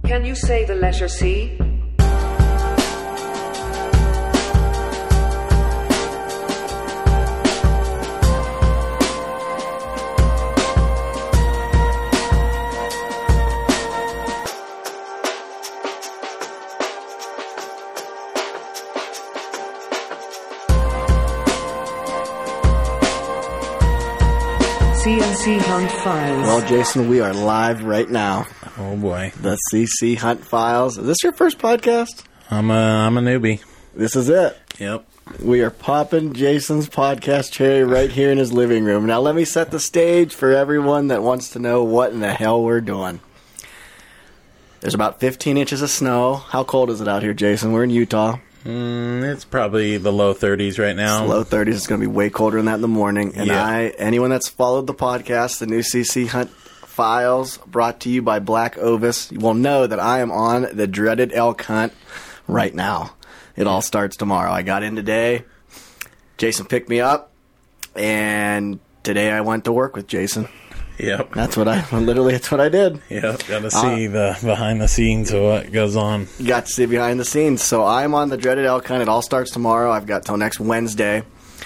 Can you say the letter C? CNC Hunt Files. Well, Jason, we are live right now. Oh boy. The CC Hunt Files. Is this your first podcast? I'm a newbie. This is it. Yep. We are popping Jason's podcast cherry right here in his living room. Now, let me set the stage for everyone that wants to know what in the hell we're doing. There's about 15 inches of snow. How cold is it out here, Jason? We're in Utah. It's probably the low 30s right now. It's low 30s. It's going to be way colder than that in the morning. And Yeah. anyone that's followed the podcast, the new CC Hunt Files, brought to you by Black Ovis, will know that I am on the dreaded elk hunt right now. It all starts tomorrow. I got in today. Jason picked me up, and today I went to work with Jason. Yep. That's what I did. Yep. Got to see the behind the scenes of what goes on. Got to see behind the scenes. So I'm on the dreaded elk hunt. It all starts tomorrow. I've got till next Wednesday.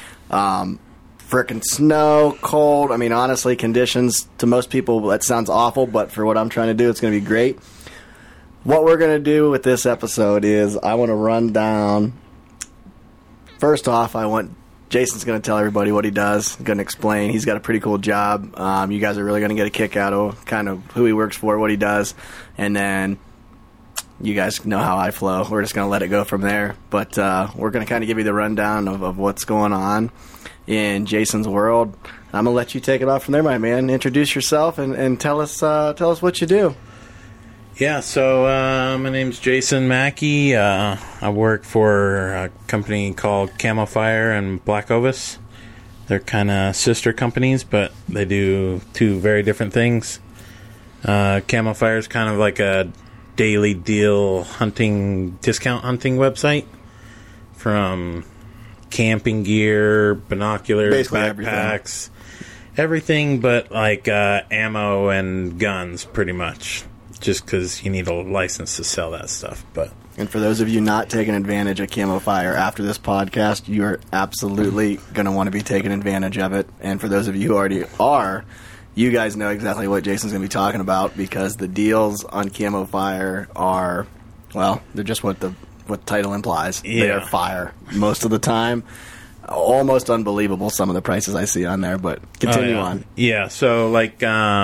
Frickin' snow, cold. I mean, honestly, conditions to most people, that sounds awful, but for what I'm trying to do, it's going to be great. What we're going to do with this episode is I want to run down. First off, Jason's going to tell everybody what he does. Going to explain. He's got a pretty cool job. You guys are really going to get a kick out of kind of who he works for, what he does, and then you guys know how I flow. We're just going to let it go from there. But we're going to kind of give you the rundown of what's going on in Jason's world. I'm going to let you take it off from there, my man. Introduce yourself and tell us what you do. Yeah, so my name's Jason Mackey. I work for a company called Camo Fire and Black Ovis. They're kind of sister companies, but they do two very different things. Camo Fire is kind of like a daily deal discount hunting website, from camping gear, binoculars, Basically backpacks, everything but like ammo and guns, pretty much. Just because you need a license to sell that stuff. And for those of you not taking advantage of Camo Fire after this podcast, you're absolutely going to want to be taking advantage of it. And for those of you who already are, you guys know exactly what Jason's going to be talking about, because the deals on Camo Fire are, well, they're just what the title implies. Yeah. They're fire most of the time. Almost unbelievable, some of the prices I see on there, but continue on. Yeah, so like...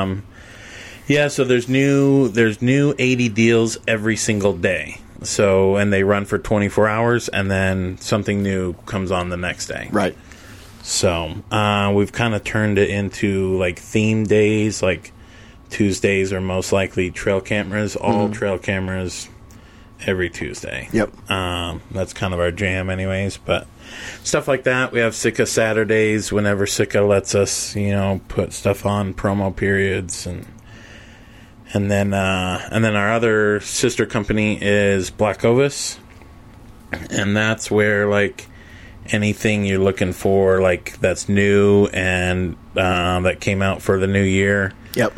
so there's new 80 deals every single day. So, and they run for 24 hours, and then something new comes on the next day. Right. So, we've kind of turned it into like theme days. Like Tuesdays are most likely trail cameras, all trail cameras every Tuesday. Yep. That's kind of our jam anyways, but stuff like that. We have Sitka Saturdays whenever Sitka lets us, put stuff on promo periods, and then our other sister company is Black Ovis, and that's where like anything you're looking for, like that's new and that came out for the new year. Yep.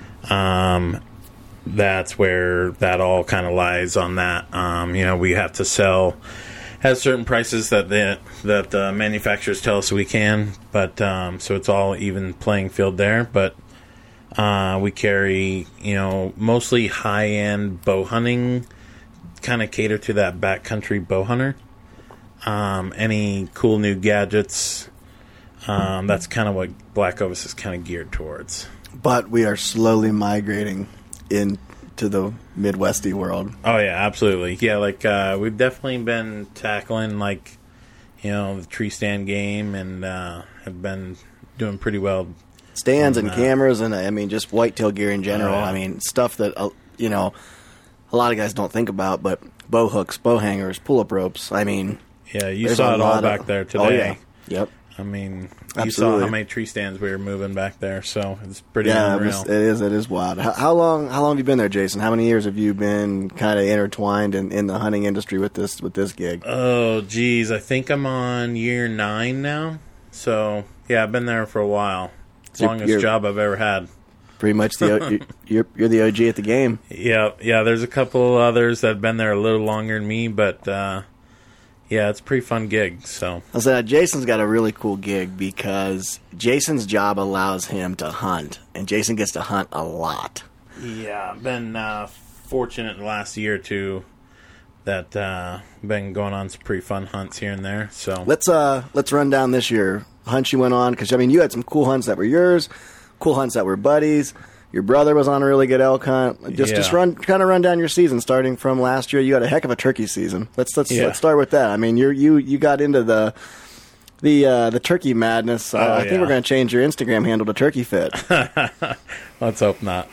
That's where that all kind of lies on that. We have to sell at certain prices that the manufacturers tell us we can, but so it's all even playing field there, but. We carry, mostly high-end bow hunting, kind of cater to that backcountry bow hunter. Any cool new gadgets, that's kind of what Black Ovis is kind of geared towards. But we are slowly migrating into the Midwesty world. Oh, yeah, absolutely. Yeah, like, we've definitely been tackling, like, the tree stand game, and have been doing pretty well. Stands and cameras and, just whitetail gear in general. Oh, yeah. Stuff that, a lot of guys don't think about, but bow hooks, bow hangers, pull-up ropes. Yeah, you saw it all back there today. Oh, yeah. Yep. You Absolutely. saw how many tree stands we were moving back there, so it's pretty unreal. It is wild. How long have you been there, Jason? How many years have you been kind of intertwined in the hunting industry with this gig? Oh, geez, I think I'm on year 9 now. So, yeah, I've been there for a while. Longest job I've ever had. pretty much you're the OG at the game. Yeah. There's a couple others that have been there a little longer than me, but yeah, it's a pretty fun gig. So I said Jason's got a really cool gig because Jason's job allows him to hunt, and Jason gets to hunt a lot. yeah, I've been fortunate in the last year or two that been going on some pretty fun hunts here and there. So Let's run down this year hunts you went on, because I mean you had some cool hunts that were yours, cool hunts that were buddies. Your brother was on a really good elk hunt. Just run down your season starting from last year. You had a heck of a turkey season. Let's start with that. I mean you got into the turkey madness. I think we're going to change your Instagram handle to Turkey Fit. Let's hope not.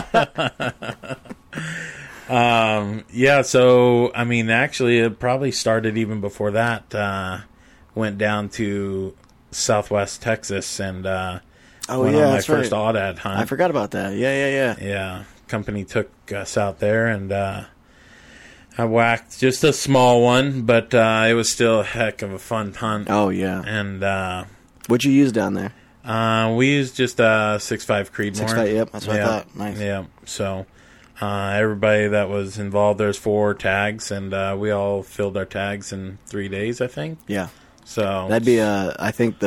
Yeah, so, I mean, actually, it probably started even before that. Went down to Southwest Texas and went on my first Aoudad hunt. I forgot about that. Yeah. Yeah, company took us out there, and I whacked just a small one, but it was still a heck of a fun hunt. Oh, yeah. And what'd you use down there? we used just a 6.5 Creedmoor. 6.5, yep, that's what I thought. Nice. Yeah, so... everybody that was involved, there's 4 tags, and we all filled our tags in 3 days, I think. Yeah. So that'd be I think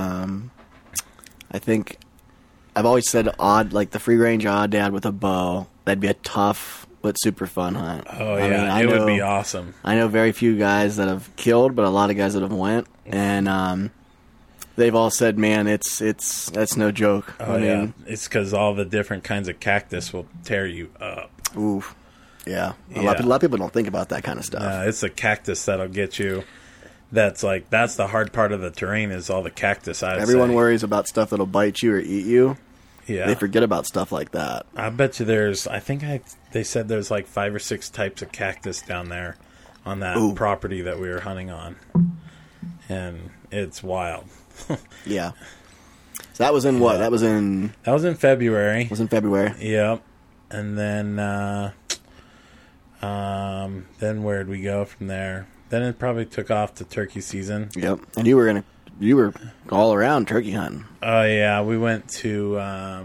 I've always said the free range Aoudad with a bow. That'd be a tough but super fun hunt. Oh yeah, it would be awesome. I know very few guys that have killed, but a lot of guys that have went, and they've all said, "Man, that's no joke." Oh, I mean, it's because all the different kinds of cactus will tear you up. Oof. Yeah. A lot of people don't think about that kind of stuff. It's the cactus that'll get you. That's the hard part of the terrain is all the cactus. Everyone worries about stuff that'll bite you or eat you. Yeah. They forget about stuff like that. I bet you they said there's like 5 or 6 types of cactus down there on that property that we were hunting on. And it's wild. Yeah. So that was in what? That was in February. It was in February. Yep. And then where'd we go from there? Then it probably took off to turkey season. Yep. And you were all around turkey hunting. Oh yeah, we went to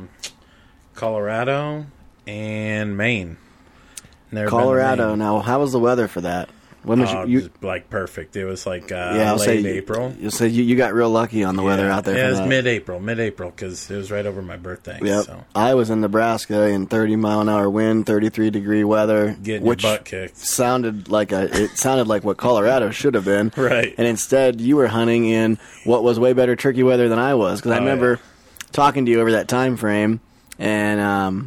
Colorado and Maine. Colorado. Maine. Now, how was the weather for that? When was you like perfect? It was like late April. You'll say you got real lucky on the weather out there. Yeah, it was mid-April because it was right over my birthday. Yep. So. I was in Nebraska in 30-mile-an-hour wind, 33-degree weather, getting your butt kicked. Sounded like what Colorado should have been. Right. And instead, you were hunting in what was way better turkey weather than I was, because I remember talking to you over that time frame, and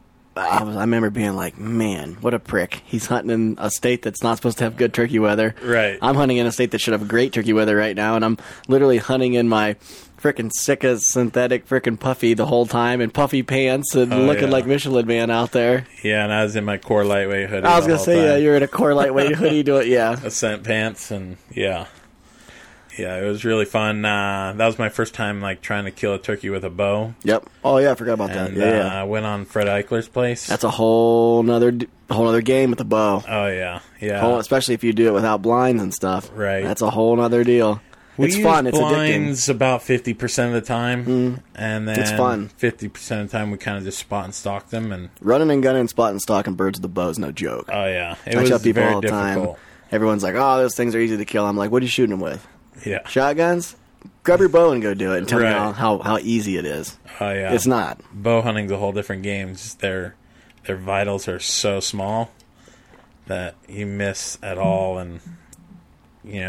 I remember being like, man, what a prick. He's hunting in a state that's not supposed to have good turkey weather. Right. I'm hunting in a state that should have great turkey weather right now, and I'm literally hunting in my frickin' Sika synthetic frickin' puffy the whole time, and puffy pants, and looking like Michelin Man out there. Yeah, and I was in my Core Lightweight hoodie. I was going to say, yeah, you're in a Core Lightweight hoodie doing Ascent pants, and yeah. Yeah, it was really fun. That was my first time trying to kill a turkey with a bow. Yep. Oh yeah, I forgot about that. Yeah. I went on Fred Eichler's place. That's a whole nother game with the bow. Oh yeah. Especially if you do it without blinds and stuff. Right. That's a whole nother deal. It's fun. It's blinds addicting. About 50% of the time, and then it's fun. 50% of the time we kind of just spot and stalk them and running and gunning, spot and stalking birds with the bow is no joke. Oh yeah, I tell people all the time. Everyone's like, "Oh, those things are easy to kill." I'm like, "What are you shooting them with?" Yeah. Shotguns? Grab your bow and go do it and tell me how easy it is. Oh, yeah. It's not. Bow hunting's a whole different game. Just their vitals are so small that you miss at all, and, you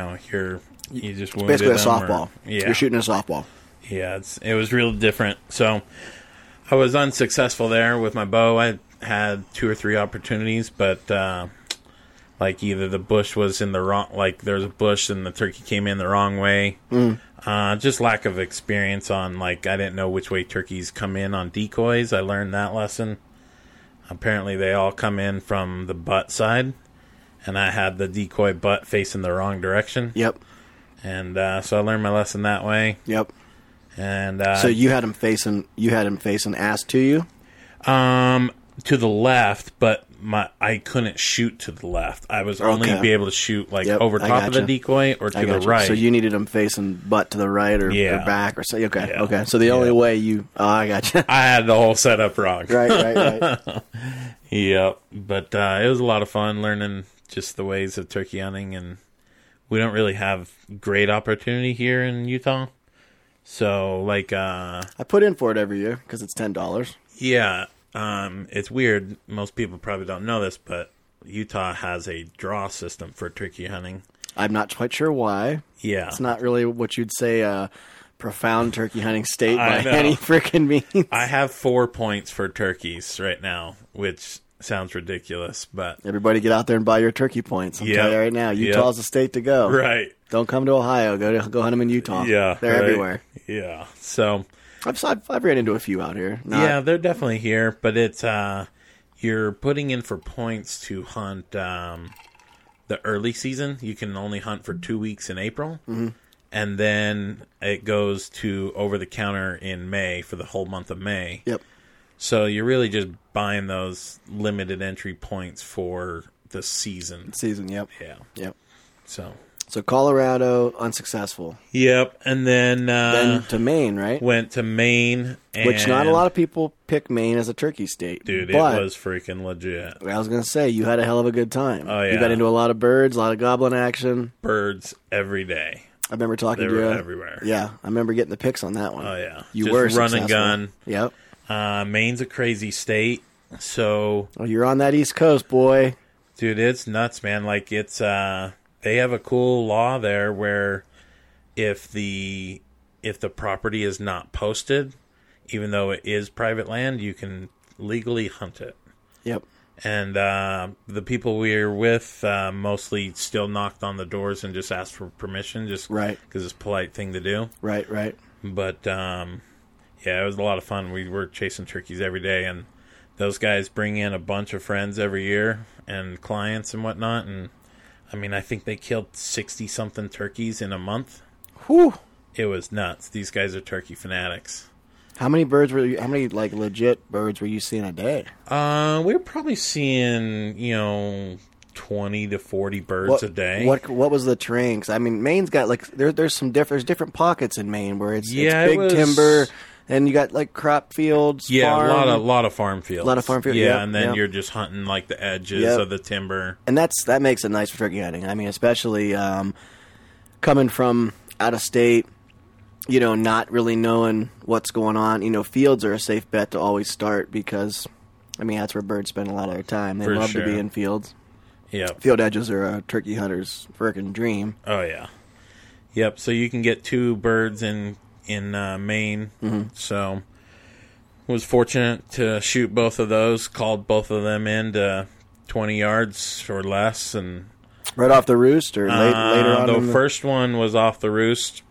just wounded basically a them softball. You're shooting a softball. Yeah, it was real different. So I was unsuccessful there with my bow. I had 2 or 3 opportunities, but... either the bush was in the wrong, there was a bush and the turkey came in the wrong way. Just lack of experience on, I didn't know which way turkeys come in on decoys. I learned that lesson. Apparently they all come in from the butt side, and I had the decoy butt facing the wrong direction. Yep. And so I learned my lesson that way. Yep. And so you had him facing ass to you? To the left, but I couldn't shoot to the left. I was only be able to shoot like Yep, over I top of the gotcha. decoy or to the Gotcha. right. So you needed them facing butt to the right or back or so. Okay, Yeah. okay. So the only way you... Oh, I gotcha. I had the whole setup wrong. Right. Yep. But it was a lot of fun learning just the ways of turkey hunting, and we don't really have great opportunity here in Utah. So, like, I put in for it every year because it's $10. yeah, it's weird. Most people probably don't know this, but Utah has a draw system for turkey hunting. I'm not quite sure why. Yeah. It's not really what you'd say a profound turkey hunting state I by know. any freaking means. I have 4 points for turkeys right now, which sounds ridiculous, but Everybody get out there and buy your turkey points. I'm Yep. telling you right now, Utah's the state to go. right. Don't come to Ohio. Go hunt them in Utah. Yeah. They're right. everywhere. Yeah. So, I've ran into a few out here. yeah, they're definitely here, but it's you're putting in for points to hunt the early season. You can only hunt for 2 weeks in April, and then it goes to over the counter in May for the whole month of May. Yep. So you're really just buying those limited entry points for the season. Season. Yep. Yeah. Yep. So Colorado unsuccessful. yep, and then Then to Maine, right? went to Maine, and Which not a lot of people pick Maine as a turkey state. dude, but it was freaking legit. I was going to say, you had a hell of a good time. Oh, You yeah. got into a lot of birds, a lot of goblin action. Birds every day. I remember talking They to you. were everywhere. Yeah, I remember getting the pics on that one. Oh yeah, You just were run successful. and gun. Yep. Maine's a crazy state, so Oh, you're on that East Coast, boy. dude, it's nuts, man. Like it's they have a cool law there where if the property is not posted, even though it is private land, you can legally hunt it. Yep. And the people we were with mostly still knocked on the doors and just asked for permission, just Right. because it's a polite thing to do. Right. But yeah, it was a lot of fun. We were chasing turkeys every day, and those guys bring in a bunch of friends every year and clients and whatnot. And I mean, I think they killed 60-something turkeys in a month. Whew. It was nuts. These guys are turkey fanatics. How many birds were you, how many like legit birds were you seeing a day? We were probably seeing 20 to 40 birds a day. What was the terrain? 'Cause, I mean, Maine's got like there's different pockets in Maine where it's Yeah, big it was- timber, and you got like crop fields. Yeah, farm, a lot of farm fields. A lot of farm fields, Yeah, yep, and then yep. you're just hunting like the edges Yep. of the timber. and that makes it nice for turkey hunting. I mean, especially coming from out of state, not really knowing what's going on. Fields are a safe bet to always start because, I mean, that's where birds spend a lot of their time. They For love sure. to be in fields. Yep. Field edges are a turkey hunter's frickin' dream. Oh yeah. Yep. So you can get 2 birds in Maine. Mm-hmm. So was fortunate to shoot both of those. Called both of them in to 20 yards or less, and Right off the roost or later on? the first one was off the roost,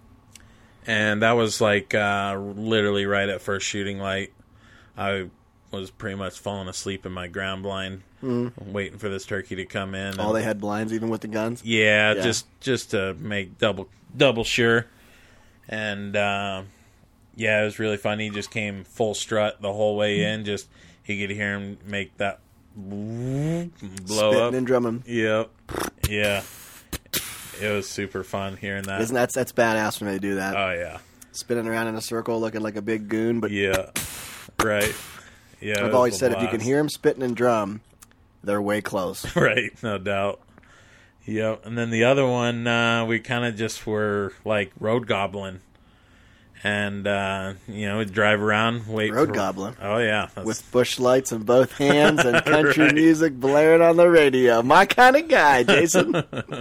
and that was like literally right at first shooting light. I was pretty much falling asleep in my ground blind, waiting for this turkey to come in. All and- they had blinds, even with the guns? Yeah, Yeah. just to make double sure. And yeah, it was really fun. He just came full strut the whole way in. Just you could hear him make that blow Spitting up. and drumming. Yep. Yeah. It was super fun hearing that. Isn't that's badass when they do that? Oh yeah. Spinning around in a circle looking like a big goon, but Yeah. Right. Yeah. it I've was always a said if you can blast. hear them spitting and drum, they're way close. Right, no doubt. Yep. And then the other one, we kind of just were like road gobbling. And, we'd drive around, wait Road for... gobbling? Oh, yeah. That's, With bush lights in both hands and country Right. music blaring on the radio. My kind of guy, Jason.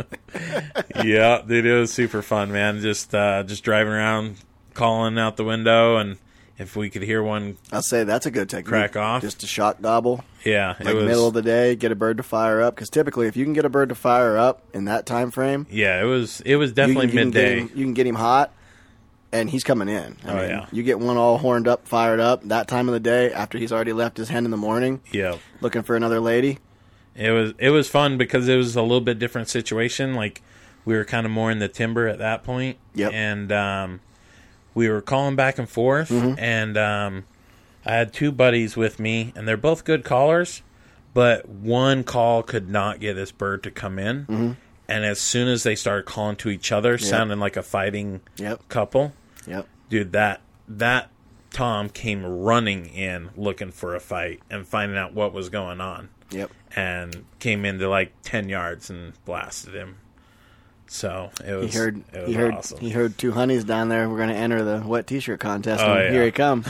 yeah, dude, it was super fun, man. Just driving around, calling out the window, and if we could hear one, I'll say that's a good technique. Crack off. Just a shot gobble. yeah, Like it was... middle of the day, get a bird to fire up. Because typically, if you can get a bird to fire up in that time frame, Yeah, it was definitely you can midday. you can get him hot, and he's coming in. I mean, yeah. You get one all horned up, fired up, that time of the day, after he's already left his hen in the morning, Yeah. looking for another lady. It was fun because it was a little bit different situation. Like we were kind of more in the timber at that point. Yep. And we were calling back and forth, Mm-hmm. and I had 2 buddies with me, and they're both good callers, But one call could not get this bird to come in. Mm-hmm. And as soon as they started calling to each other, sounding like a fighting couple, dude, that Tom came running in looking for a fight and finding out what was going on. And came into like 10 yards and blasted him. So it was, awesome. He heard two honeys down there. We're going to enter the wet t-shirt contest. And here he come.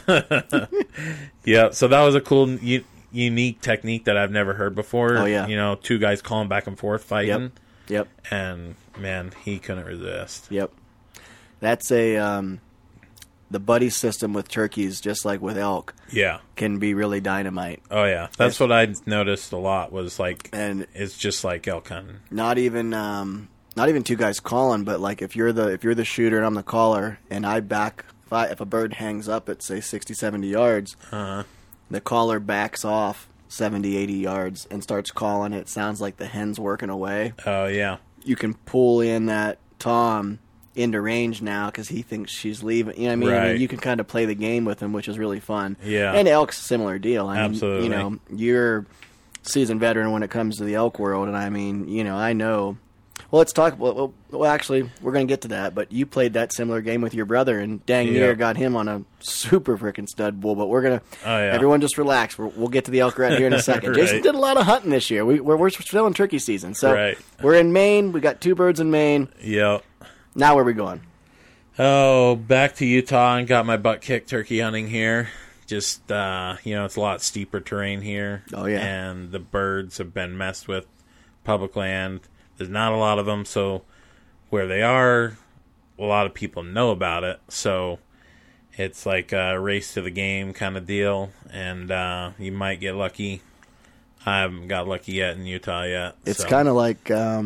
So that was a cool, unique technique that I've never heard before. Oh, yeah. You know, two guys calling back and forth fighting. Yep. And, man, he couldn't resist. Yep. That's the buddy system with turkeys, just like with elk. Yeah. Can be really dynamite. Oh, yeah. That's what I noticed a lot was, like, and it's just like elk hunting. Not even two guys calling, but, like, if you're the shooter and I'm the caller, and I back, if a bird hangs up at, say, 60, 70 yards, the caller backs off 70, 80 yards and starts calling. It sounds like the hen's working away. Oh, yeah. You can pull in that Tom into range now because he thinks she's leaving. You know what I mean? Right. I mean, you can kind of play the game with him, which is really fun. Yeah. And elk's a similar deal. I mean, absolutely. You know, you're seasoned veteran when it comes to the elk world, and I mean, you know, I know. Well, let's talk. Well, actually, we're going to get to that. But you played that similar game with your brother, and dang near got him on a super freaking stud bull. But we're gonna. Oh, yeah. Everyone, just relax. We'll get to the elk right here in a second. Right. Jason did a lot of hunting this year. We're still in turkey season, so we're in Maine. We got 2 birds in Maine. Yep. Now where are we going? Oh, back to Utah and got my butt kicked turkey hunting here. Just you know, it's a lot steeper terrain here. Oh yeah. And the birds have been messed with. Public land. There's not a lot of them, so where they are, a lot of people know about it. So it's like a race to the game kind of deal, and you might get lucky. I haven't got lucky yet in Utah yet. It's kind of like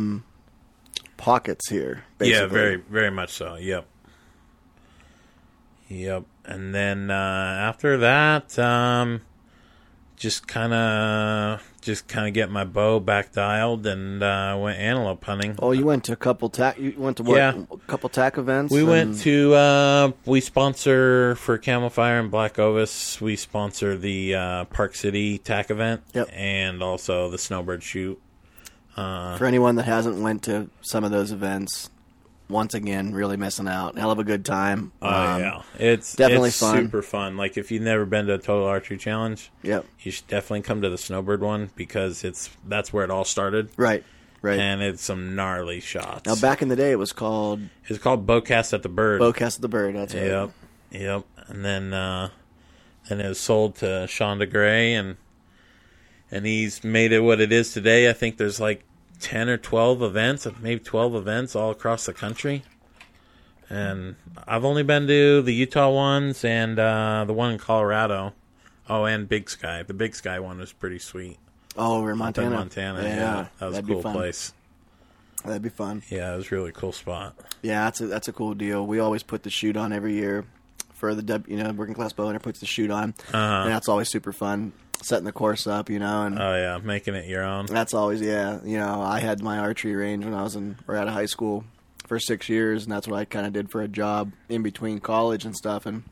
pockets here, basically. Yeah, very, very much so. Yep. And then after that, just kind of get my bow back dialed and went antelope hunting. Oh, you went to a couple tack. You went to what? Yeah. A couple tack events. We went to. We sponsor for Camel Fire and Black Ovis. We sponsor the Park City tack event. Yep. And also the Snowbird Shoot. For anyone that hasn't went to some of those events, once again, really missing out. Hell of a good time. Yeah, it's definitely fun. Super fun. Like if you've never been to a Total Archery Challenge, you should definitely come to the Snowbird one because that's where it all started. Right. And it's some gnarly shots. Now back in the day, it was called Bowcast at the Bird. Bowcast at the Bird. That's right. Yep. And then it was sold to Sean DeGray, and he's made it what it is today. I think there's like 10 or 12 events, maybe 12 events all across the country. And I've only been to the Utah ones and the one in Colorado. Oh, and Big Sky. The Big Sky one was pretty sweet. Oh, we're in Montana. Yeah. That was a cool place. That'd be fun. Yeah, it was a really cool spot. Yeah, that's a cool deal. We always put the shoot on every year for the working class bow hunter puts the shoot on. And that's always super fun. Setting the course up, and oh yeah, making it your own. That's always I had my archery range when I was out of high school for 6 years, and that's what I kind of did for a job in between college and stuff, and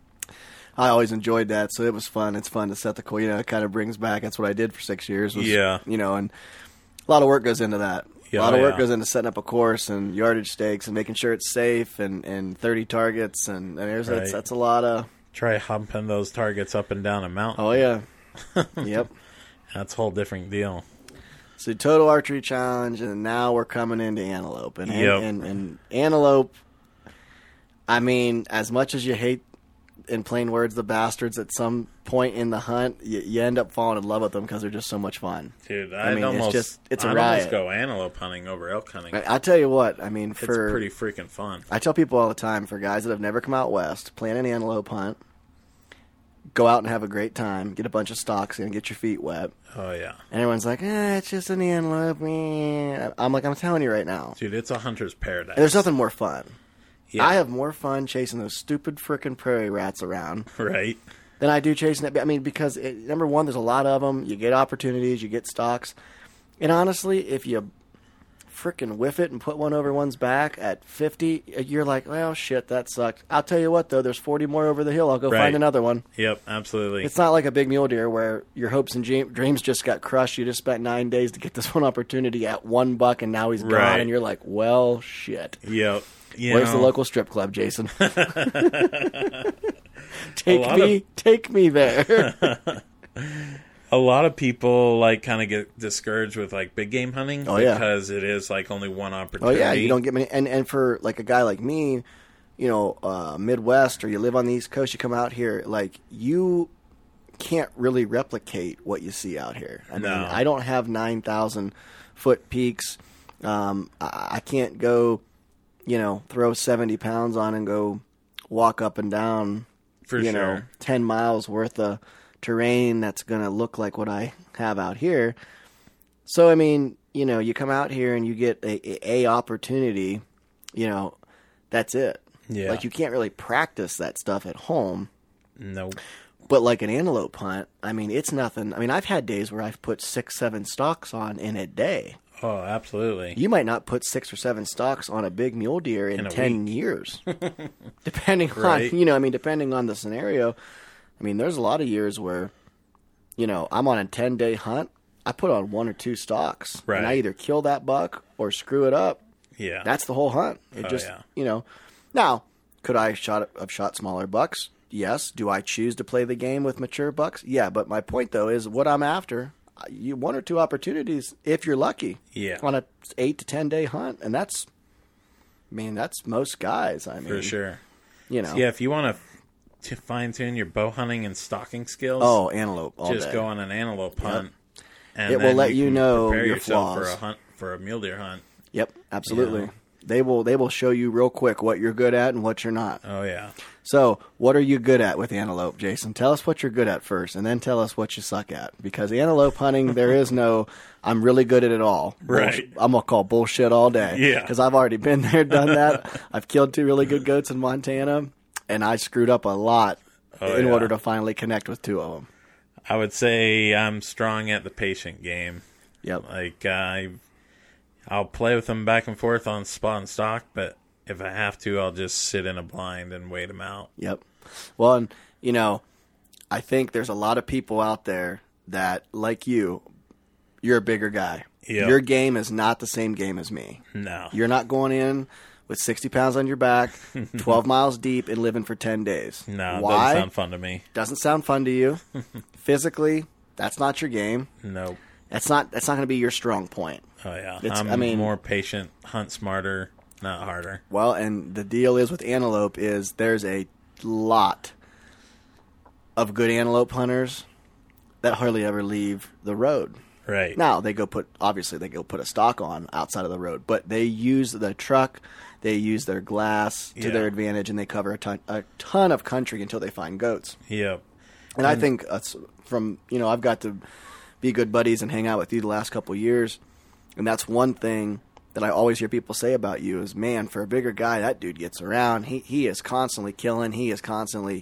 I always enjoyed that. So it was fun. It's fun to set the course. It kind of brings back. That's what I did for 6 years. And a lot of work goes into that. A lot of work goes into setting up a course and yardage stakes and making sure it's safe and 30 targets and that's a lot of. Try humping those targets up and down a mountain. Oh yeah. Yep. That's a whole different deal. So Total Archery Challenge, and now we're coming into antelope. And antelope, I mean, as much as you hate, in plain words, the bastards, at some point in the hunt, you end up falling in love with them because they're just so much fun. Dude, it's a riot. I'd almost go antelope hunting over elk hunting. I tell you what, I mean, it's pretty freaking fun. I tell people all the time, for guys that have never come out west, plan an antelope hunt. Go out and have a great time. Get a bunch of stocks and get your feet wet. Oh, yeah. And everyone's like, it's just an antelope. I'm like, I'm telling you right now. Dude, it's a hunter's paradise. And there's nothing more fun. Yeah. I have more fun chasing those stupid frickin' prairie rats around. Right. Than I do chasing it. I mean, because, number one, there's a lot of them. You get opportunities. You get stocks. And honestly, if you freaking whiff it and put one over one's back at 50, you're like, well, shit, that sucked. I'll tell you what, though, there's 40 more over the hill. I'll go Right. find another one. Yep, absolutely. It's not like a big mule deer where your hopes and dreams just got crushed. You just spent 9 days to get this one opportunity at $1, and now he's gone, Right. and you're like, well, shit. Yep. Where's the local strip club, Jason? lot Take me there. A lot of people like kind of get discouraged with like big game hunting because it is like only one Oh opportunity. yeah, you don't get many. And for like a guy like me, you know, Midwest, or you live on the East Coast, you come out here, like you can't really replicate what you see out here. I mean, I don't have 9,000 foot peaks. I can't go, you know, throw 70 pounds on and go walk up and down, For you sure. know, 10 miles worth of terrain that's going to look like what I have out here. So, I mean, you know, you come out here and you get a opportunity, you know, that's it. Yeah. Like, you can't really practice that stuff at home. Nope. But like an antelope hunt, I mean, it's nothing. I mean, I've had days where I've put 6, 7 stalks on in a day. Oh, absolutely. You might not put 6 or 7 stalks on a big mule deer in a 10 week. years. Depending Right. on, you know, I mean, depending on the scenario. I mean, there's a lot of years where, you know, I'm on a 10-day hunt. I put on 1 or 2 stalks. Right. And I either kill that buck or screw it up. Yeah. That's the whole hunt. It Oh, just, yeah. you know. Now, could I have shot smaller bucks? Yes. Do I choose to play the game with mature bucks? Yeah. But my point, though, is what I'm after. You 1 or 2 opportunities, if you're lucky, Yeah. on a 8 to 10 day hunt, and that's, I mean, that's most guys. I mean, For sure. you know, Yeah, if you want to fine tune your bow hunting and stalking skills, oh, antelope, all just day. go on an antelope hunt. And It will then let you can know prepare your yourself flaws. for a hunt, for a mule deer hunt. Yep, absolutely. Yeah. They will show you real quick what you're good at and what you're not. Oh yeah. So, what are you good at with antelope, Jason? Tell us what you're good at first, and then tell us what you suck at. Because antelope hunting, there is no, I'm really good at it all. Right. I'm going to call bullshit all day. Yeah. Because I've already been there, done that. I've killed 2 really good goats in Montana, and I screwed up a lot in yeah. order to finally connect with 2 of them. I would say I'm strong at the patient game. Yep. Like I'll play with them back and forth on spot and stock, but if I have to, I'll just sit in a blind and wait them out. Yep. Well, and, you know, I think there's a lot of people out there that, like you're a bigger guy. Yep. Your game is not the same game as me. No. You're not going in with 60 pounds on your back, 12 miles deep, and living for 10 days. No, it Why? doesn't sound fun to me. Doesn't sound fun to you. Physically, that's not your game. Nope. That's not going to be your strong point. Oh yeah. It's- I'm I mean- more patient, hunt smarter, not harder. Well, and the deal is with antelope is there's a lot of good antelope hunters that hardly ever leave the road. Right. Now they go put a stock on outside of the road, but they use the truck, they use their glass to Yeah. their advantage, and they cover a ton of country until they find goats. Yep. And I think from I've got to be good buddies and hang out with you the last couple of years, and that's one thing that I always hear people say about you is, man, for a bigger guy, that dude gets around. He is constantly killing. He is constantly,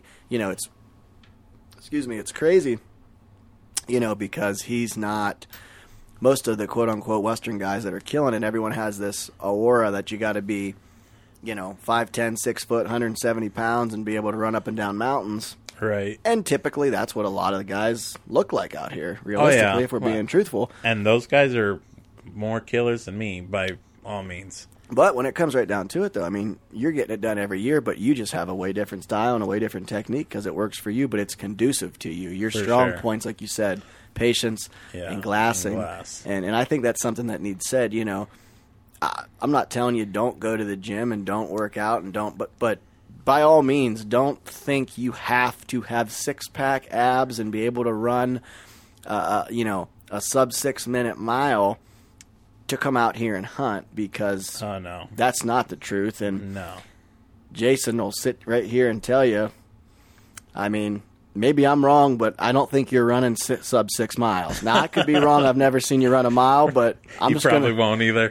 it's crazy, because he's not most of the quote-unquote Western guys that are killing it. Everyone has this aura that you got to be, 5'10", 6 foot, 170 pounds and be able to run up and down mountains. Right. And typically that's what a lot of the guys look like out here, realistically, if we're being truthful. And those guys are more killers than me by all means. But when it comes right down to it, though, I mean, you're getting it done every year, but you just have a way different style and a way different technique because it works for you, but it's conducive to you. Your For strong sure. points, like you said, patience Yeah, and glassing. and glass. And I think that's something that needs said, I'm not telling you don't go to the gym and don't work out and don't, but by all means, don't think you have to have six-pack abs and be able to run, a sub 6 minute mile to come out here and hunt because Oh, no. that's not the truth. And No. Jason will sit right here and tell you, I mean, maybe I'm wrong, but I don't think you're running sub 6 miles. Now, I could be wrong. I've never seen you run a mile, but I'm You just probably going won't either.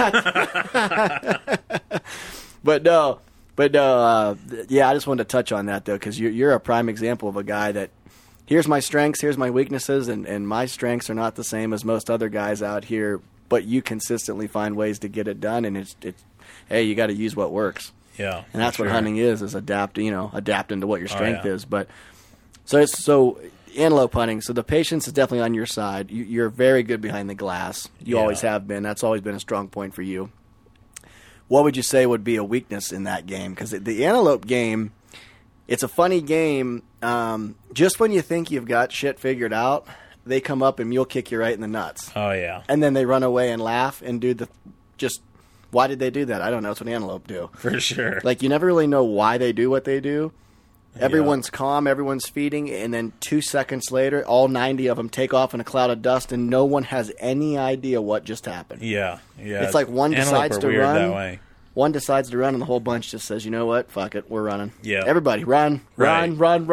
But no, yeah, I just wanted to touch on that, though, because you're a prime example of a guy that, here's my strengths, here's my weaknesses, and my strengths are not the same as most other guys out here but you consistently find ways to get it done, and it's hey, you got to use what works. Yeah, and that's what hunting is adapting to what your strength yeah. is. But so antelope hunting. So the patience is definitely on your side. You're very good behind the glass. You always have been. That's always been a strong point for you. What would you say would be a weakness in that game? Because the antelope game, it's a funny game. Just when you think you've got shit figured out, they come up and mule kick you right in the nuts. Oh, yeah. And then they run away and laugh and do why did they do that? I don't know. It's what antelope do. For sure. Like, you never really know why they do what they do. Everyone's calm, everyone's feeding, and then 2 seconds later, all 90 of them take off in a cloud of dust, and no one has any idea what just happened. Yeah. It's like one decides to weird run. That way. One decides to run, and the whole bunch just says, you know what? Fuck it. We're running. Yeah. Everybody, run. Right. Run.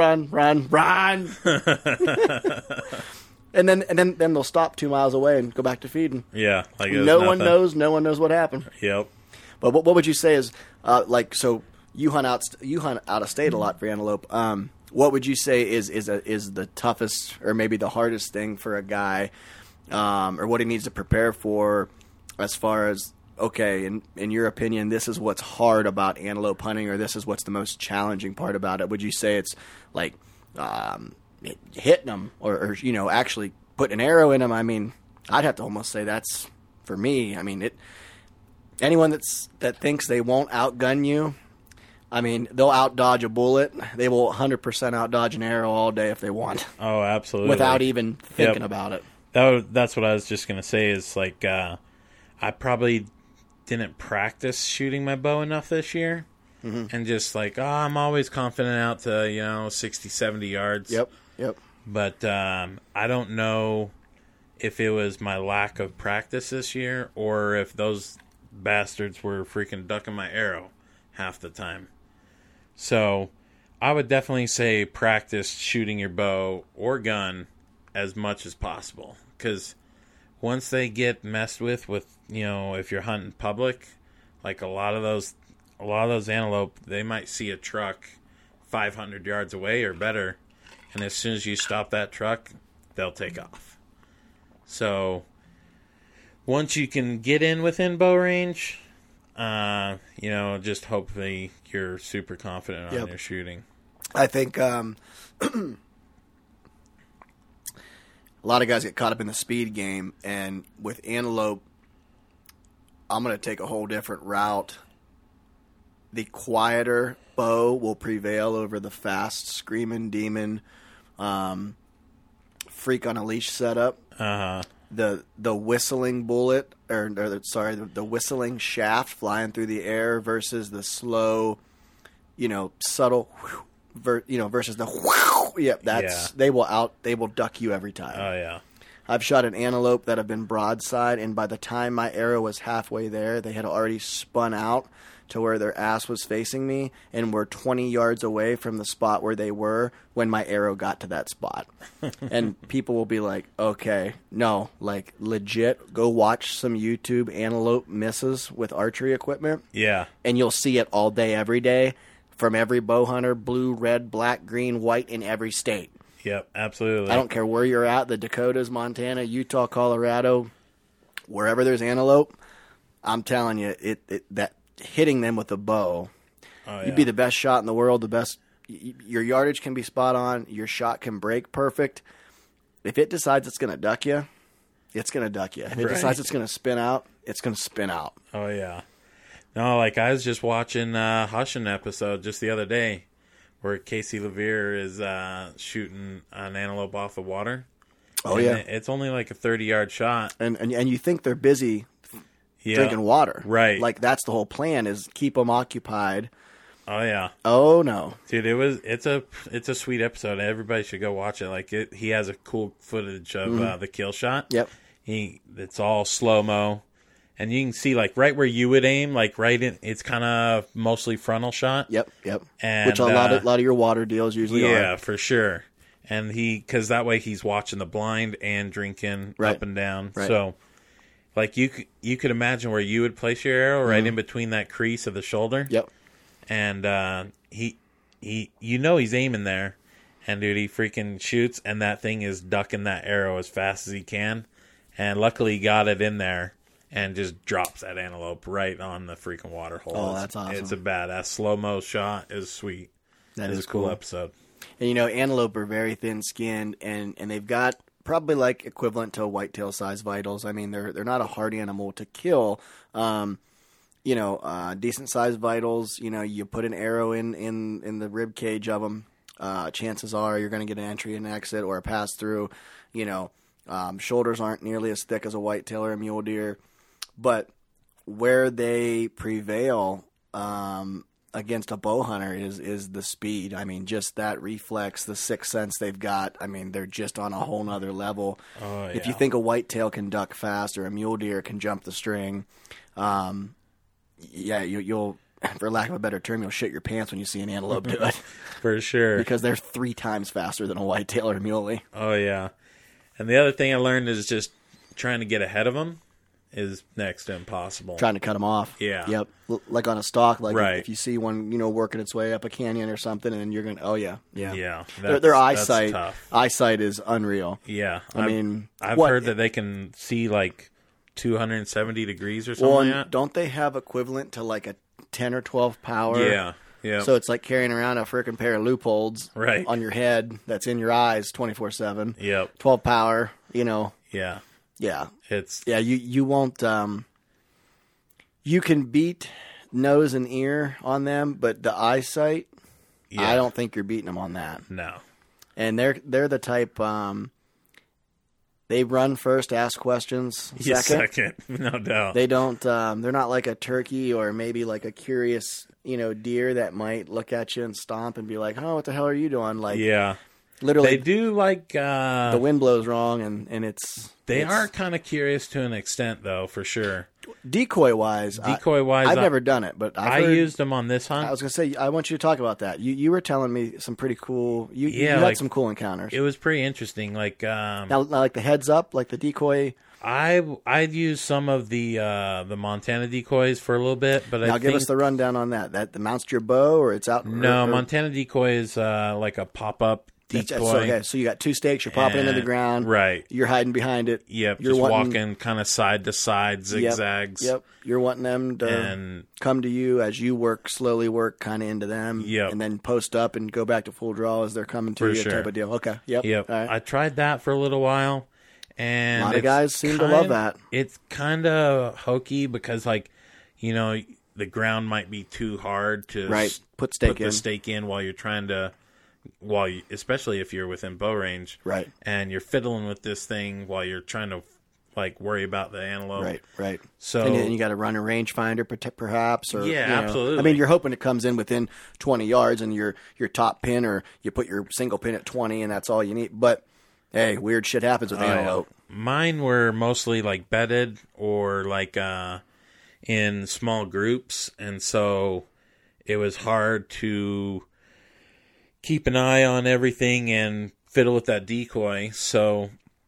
And then they'll stop 2 miles away and go back to feeding. Yeah. Like No one knows what happened. Yep. But what would you say is, so you hunt out of state a lot for antelope. What would you say is the toughest or maybe the hardest thing for a guy, or what he needs to prepare for, as far as, okay, in your opinion, this is what's hard about antelope hunting, or this is what's the most challenging part about it? Would you say it's like hitting them, or actually putting an arrow in them? I mean, I'd have to almost say that's for me. I mean, anyone that thinks they won't outgun you, I mean, they'll outdodge a bullet. They will 100% outdodge an arrow all day if they want. Oh, absolutely. Without even thinking about it. That's what I was just going to say is, like, I probably didn't practice shooting my bow enough this year. Mm-hmm. And just like, I'm always confident out to, 60, 70 yards. Yep. But I don't know if it was my lack of practice this year or if those bastards were freaking ducking my arrow half the time. So I would definitely say practice shooting your bow or gun as much as possible. Because once they get messed with, if you're hunting public, like a lot of those antelope, they might see a truck 500 yards away or better. And as soon as you stop that truck, they'll take off. So once you can get in within bow range, just hopefully you're super confident on your shooting. I think a lot of guys get caught up in the speed game, and with antelope, I'm going to take a whole different route. The quieter bow will prevail over the fast, screaming demon, freak on a leash setup. Uh-huh. The whistling bullet, the whistling shaft flying through the air versus the slow, subtle, versus the whoosh. Yep, they will duck you every time. Oh yeah. I've shot an antelope that have been broadside, and by the time my arrow was halfway there, they had already spun out to where their ass was facing me and were 20 yards away from the spot where they were when my arrow got to that spot. And people will be like, okay, no, like legit, go watch some YouTube antelope misses with archery equipment. Yeah. And you'll see it all day, every day, from every bow hunter, blue, red, black, green, white, in every state. Yep, absolutely. I don't care where you're at, the Dakotas, Montana, Utah, Colorado, wherever there's antelope, I'm telling you, that hitting them with a bow, you'd be the best shot in the world, your yardage can be spot on, your shot can break perfect. If it decides it's going to duck you, it's going to duck you. If it decides it's going to spin out, it's going to spin out. Oh, yeah. No, like I was just watching a Hushin episode just the other day where Casey Levere is shooting an antelope off the water. Oh, and yeah. It's only like a 30-yard shot. And you think they're busy drinking water. Right. Like, that's the whole plan, is keep them occupied. Oh, yeah. Oh, no. Dude, it's a sweet episode. Everybody should go watch it. Like, he has a cool footage of the kill shot. Yep. It's all slow-mo. And you can see, like, right where you would aim, like, right in, it's kind of mostly frontal shot. Yep. And, which a lot of your water deals usually are. Yeah, for sure. And because that way he's watching the blind and drinking up and down. Right. So, like, you could imagine where you would place your arrow right in between that crease of the shoulder. Yep. And he's aiming there. And, dude, he freaking shoots, and that thing is ducking that arrow as fast as he can. And luckily he got it in there. and just drops that antelope right on the freaking water hole. Oh, that's awesome. It's a badass slow-mo shot. Is sweet. That It's is a cool cool. episode. And antelope are very thin-skinned, and they've got probably like equivalent to whitetail size vitals. I mean, they're not a hard animal to kill. Decent sized vitals. You put an arrow in the rib cage of them. Chances are you're going to get an entry and exit or a pass through. Shoulders aren't nearly as thick as a whitetail or a mule deer, but where they prevail against a bow hunter is the speed. I mean, just that reflex, the sixth sense they've got. I mean, they're just on a whole nother level. Oh, yeah. If you think a whitetail can duck fast or a mule deer can jump the string, you'll, for lack of a better term, you'll shit your pants when you see an antelope do it. For sure. Because they're 3 times faster than a whitetail or a muley. Oh, yeah. And the other thing I learned is just trying to get ahead of them is next to impossible. Trying to cut them off. Yeah. Yep. Like on a stalk, like Right. if you see one, working its way up a canyon or something, and you're going to, Yeah. Their That's eyesight, tough. is unreal. Yeah. I've heard that they can see like 270 degrees or something like that. Don't they have equivalent to like a 10 or 12 power? Yeah. Yeah. So it's like carrying around a freaking pair of loopholes Right. on your head that's in your eyes 24/7. Yep. 12 power, Yeah. Yeah. It's Yeah, you won't you can beat nose and ear on them, but the eyesight, yeah. I don't think you're beating them on that. No. And they're the type they run first, ask questions Second. No doubt. They don't they're not like a turkey or maybe like a curious, deer that might look at you and stomp and be like, "Oh, what the hell are you doing?" Like yeah. literally They do like the wind blows wrong and they are kind of curious to an extent though, for sure. decoy wise. Decoy-wise, I've never done it, but I used them on this hunt. I was gonna say I want you to talk about that. You were telling me some pretty cool. You had like, some cool encounters. It was pretty interesting. Like now, like the heads up, like the decoy. I'd used some of the Montana decoys for a little bit, but Now give us the rundown on that. That mounts to your bow or it's out. No, or, Montana decoy is like a pop up decoy. Okay, so you got 2 stakes. You're popping into the ground. Right. You're hiding behind it. Yep. You're just walking kind of side to side, zigzags. Yep. You're wanting them to come to you as you slowly work kind of into them. Yep. And then post up and go back to full draw as they're coming to For you sure. type of deal. Okay. Yep. Yep. All right. I tried that for a little while. And A lot of guys seem to love that. It's kind of hokey because, the ground might be too hard to Put the stake in while you're trying to, especially if you're within bow range, Right. And you're fiddling with this thing while you're trying to worry about the antelope, Right. So and you got to run a rangefinder perhaps, or absolutely. I mean, you're hoping it comes in within 20 yards and your top pin, or you put your single pin at 20, and that's all you need. But hey, weird shit happens with antelope. Mine were mostly bedded or in small groups, and so it was hard to keep an eye on everything and fiddle with that decoy. So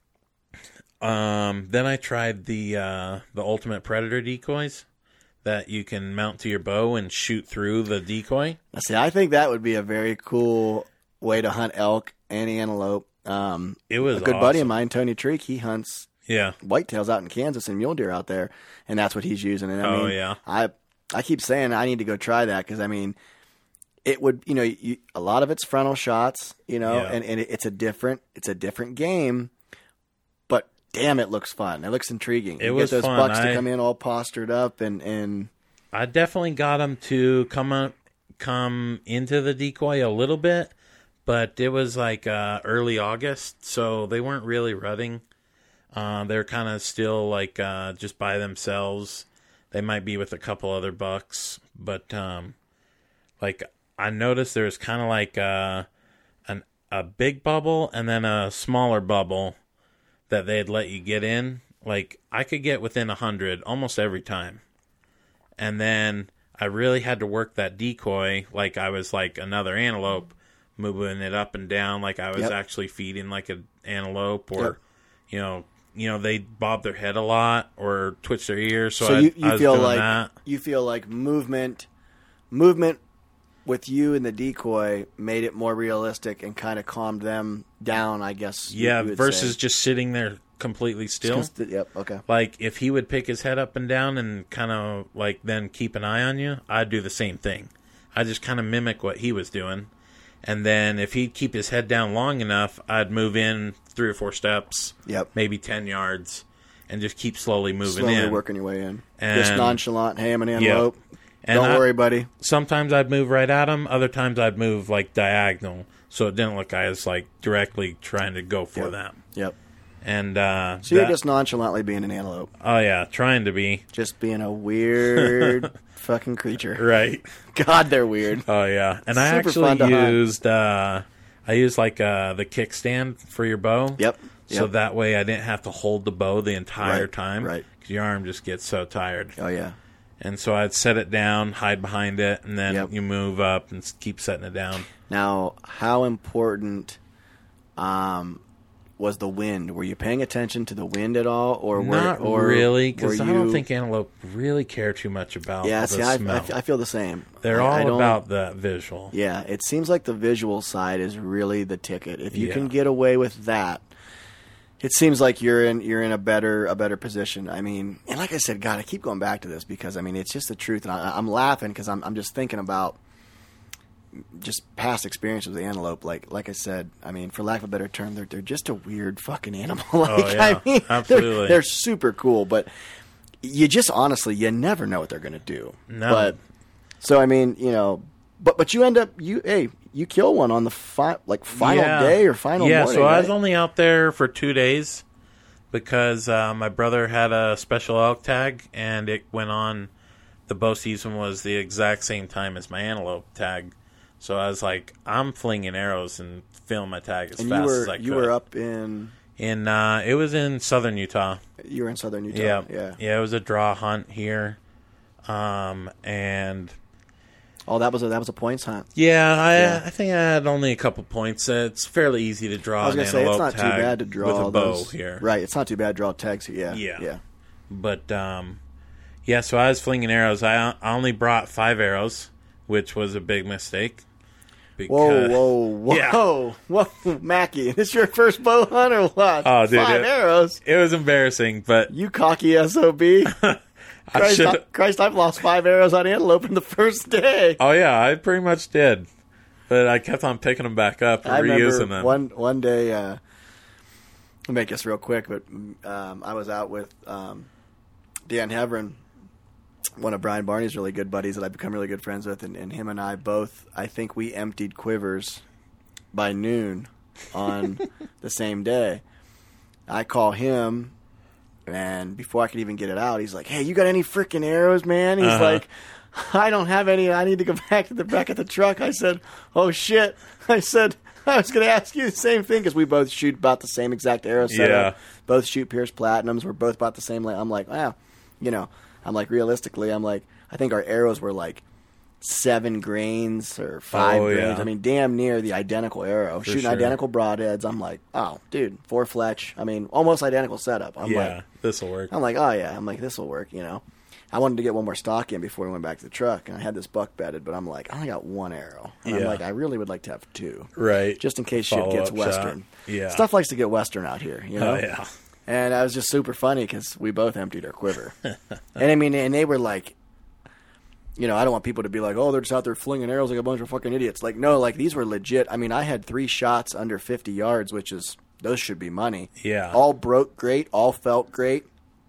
then I tried the Ultimate Predator decoys that you can mount to your bow and shoot through the decoy. See, I think that would be a very cool way to hunt elk and antelope. It was a good awesome. buddy of mine, Tony Treek. He hunts Yeah. whitetails out in Kansas and mule deer out there, and that's what he's using. And I mean, yeah. I keep saying I need to go try that because I mean, it would a lot of it's frontal shots, Yeah. and it's a different game, but damn, it looks fun. It looks intriguing. It you was get those fun. bucks to come in all postured up and I definitely got them to come into the decoy a little bit, but it was early August, so they weren't really rutting. They're kind of still just by themselves. They might be with a couple other bucks, but I noticed there was kind of a big bubble and then a smaller bubble that they'd let you get in. I could get within 100 almost every time. And then I really had to work that decoy like I was another antelope, moving it up and down like I was actually feeding like an antelope, or they bob their head a lot or twitch their ears. So you I was feel doing like that. you feel like movement with you and the decoy made it more realistic and kind of calmed them down, I guess. Yeah, you would versus say. just sitting there completely still. Yep. Okay. Like, if he would pick his head up and down and kind of, like, then keep an eye on you, I'd do the same thing. I just kind of mimic what he was doing. And then if he'd keep his head down long enough, I'd move in 3 or 4 steps, Yep. maybe 10 yards, and just keep slowly moving Slowly in. working your way in. And- Just nonchalant. Hey, I'm an antelope. And Don't worry, buddy. Sometimes I'd move right at him. Other times I'd move, like, diagonal. So it didn't look like I was, like, directly trying to go for them. Yep. And, So you're just nonchalantly being an antelope. Oh, yeah, trying to be. Just being a weird fucking creature. Right. God, they're weird. Oh, yeah. And I Super fun to actually hunt. used, like, the kickstand for your bow. Yep. So that way I didn't have to hold the bow the entire time. Right. Because your arm just gets so tired. Oh, yeah. And so I'd set it down, hide behind it, and then you move up and keep setting it down. Now, how important was the wind? Were you paying attention to the wind at all? Not really, because I don't think antelope really care too much about the smell. I feel the same. They're all about the visual. Yeah, it seems like the visual side is really the ticket. If you can get away with that, it seems like you're in a better position. I mean, and like I said, God, I keep going back to this because I mean it's just the truth, and I'm laughing because I'm just thinking about just past experience with the antelope. Like I said, I mean, for lack of a better term, they're just a weird fucking animal. I mean, absolutely, they're super cool, but you just honestly you never know what they're going to do. No, but so I mean, but you end up you kill one on the final day or final morning. So right? I was only out there for 2 days because my brother had a special elk tag, and it went on. The bow season was the exact same time as my antelope tag, so I was like, I'm flinging arrows and filling my tag as fast as I could. You were up in it was in southern Utah. You were in southern Utah. Yeah. It was a draw hunt here, and. Oh, that was a points hunt. Yeah, I think I had only a couple points. It's fairly easy to draw. I was going going to say it's not too bad to draw with a bow those, here. Right, it's not too bad to draw tags here. Yeah. But so I was flinging arrows. I only brought 5 arrows, which was a big mistake. Whoa, Mackie! This your first bow hunt or what? Oh, dude, 5 arrows. It was embarrassing, but you cocky SOB. Christ, I've lost 5 arrows on antelope in the first day. Oh yeah, I pretty much did, but I kept on picking them back up and reusing them. One day, I'll make this real quick, but I was out with Dan Heverin, one of Brian Barney's really good buddies that I've become really good friends with, and him and I both, I think we emptied quivers by noon on the same day. I call him. And before I could even get it out, he's like, "Hey, you got any freaking arrows, man?" He's like, "I don't have any. I need to go back to the back of the truck." I said, "Oh shit!" I said, "I was going to ask you the same thing because we both shoot about the same exact arrow setup. Both shoot Pierce Platinums. We're both about the same length." I'm like, "Wow, I'm like realistically, I think our arrows were like 7 grains or 5 grains. I mean, damn near the identical arrow. For Shooting sure. identical broadheads. I'm like, oh, dude, 4 Fletch. I mean, almost identical setup. I'm like, this will work. I'm like, oh yeah. I'm like, this will work. I wanted to get one more stock in before we went back to the truck, and I had this buck bedded, but I'm like, I only got 1 arrow. And I'm like, I really would like to have 2, right? Just in case shit gets western. Yeah, stuff likes to get western out here. Oh yeah. And I was just super funny because we both emptied our quiver, and I mean, and they were like. I don't want people to be like, oh, they're just out there flinging arrows like a bunch of fucking idiots. Like, no, like, these were legit. I mean, I had 3 shots under 50 yards, those should be money. Yeah. All broke great. All felt great.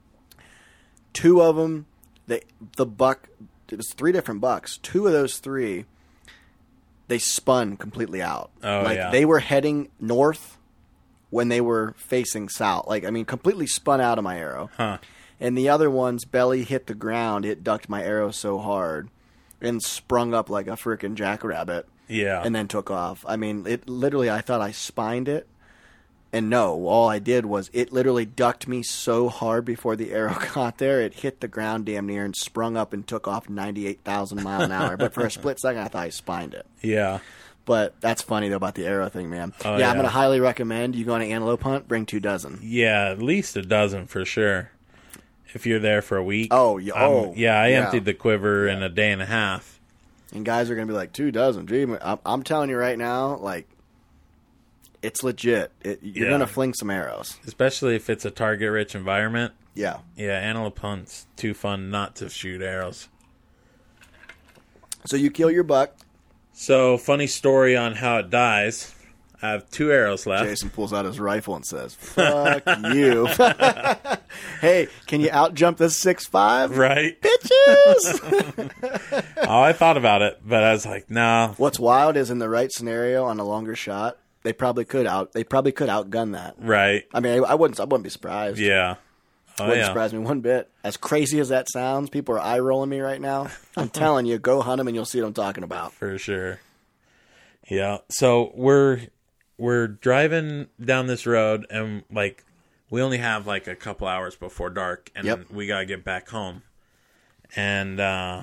2 of them, the buck, it was 3 different bucks. 2 of those 3, they spun completely out. Oh, yeah. They were heading north when they were facing south. Like, I mean, completely spun out of my arrow. Huh. And the other one's belly hit the ground. It ducked my arrow so hard and sprung up like a freaking jackrabbit. Yeah. And then took off. I mean, it literally, I thought I spined it. And no, all I did was it literally ducked me so hard before the arrow got there. It hit the ground damn near and sprung up and took off 98,000 mile an hour. But for a split second, I thought I spined it. Yeah. But that's funny, though, about the arrow thing, man. Oh, I'm going to highly recommend you go on an antelope hunt, bring 2 dozen. Yeah, at least a dozen for sure. If you're there for a week. Oh, yeah. I emptied the quiver in a day and a half. And guys are going to be like, 2 dozen. Gee, I'm telling you right now, like, It's legit. You're Yeah. going to fling some arrows. Especially if it's a target-rich environment. Yeah. Yeah, antelope hunt's too fun not to shoot arrows. So you kill your buck. So, funny story on how it dies. I have 2 arrows left. Jason pulls out his rifle and says, "Fuck you." Hey, can you outjump this 6.5? Right? Bitches! Oh, I thought about it, but I was like, no. What's wild is in the right scenario on a longer shot, they probably could outgun that. Right. I mean, I wouldn't be surprised. Yeah. Oh, Wouldn't yeah. surprise me one bit. As crazy as that sounds, people are eye rolling me right now. I'm telling you, go hunt them and you'll see what I'm talking about. For sure. Yeah. So we're driving down this road, and like we only have like a couple hours before dark, and Yep. we gotta get back home. And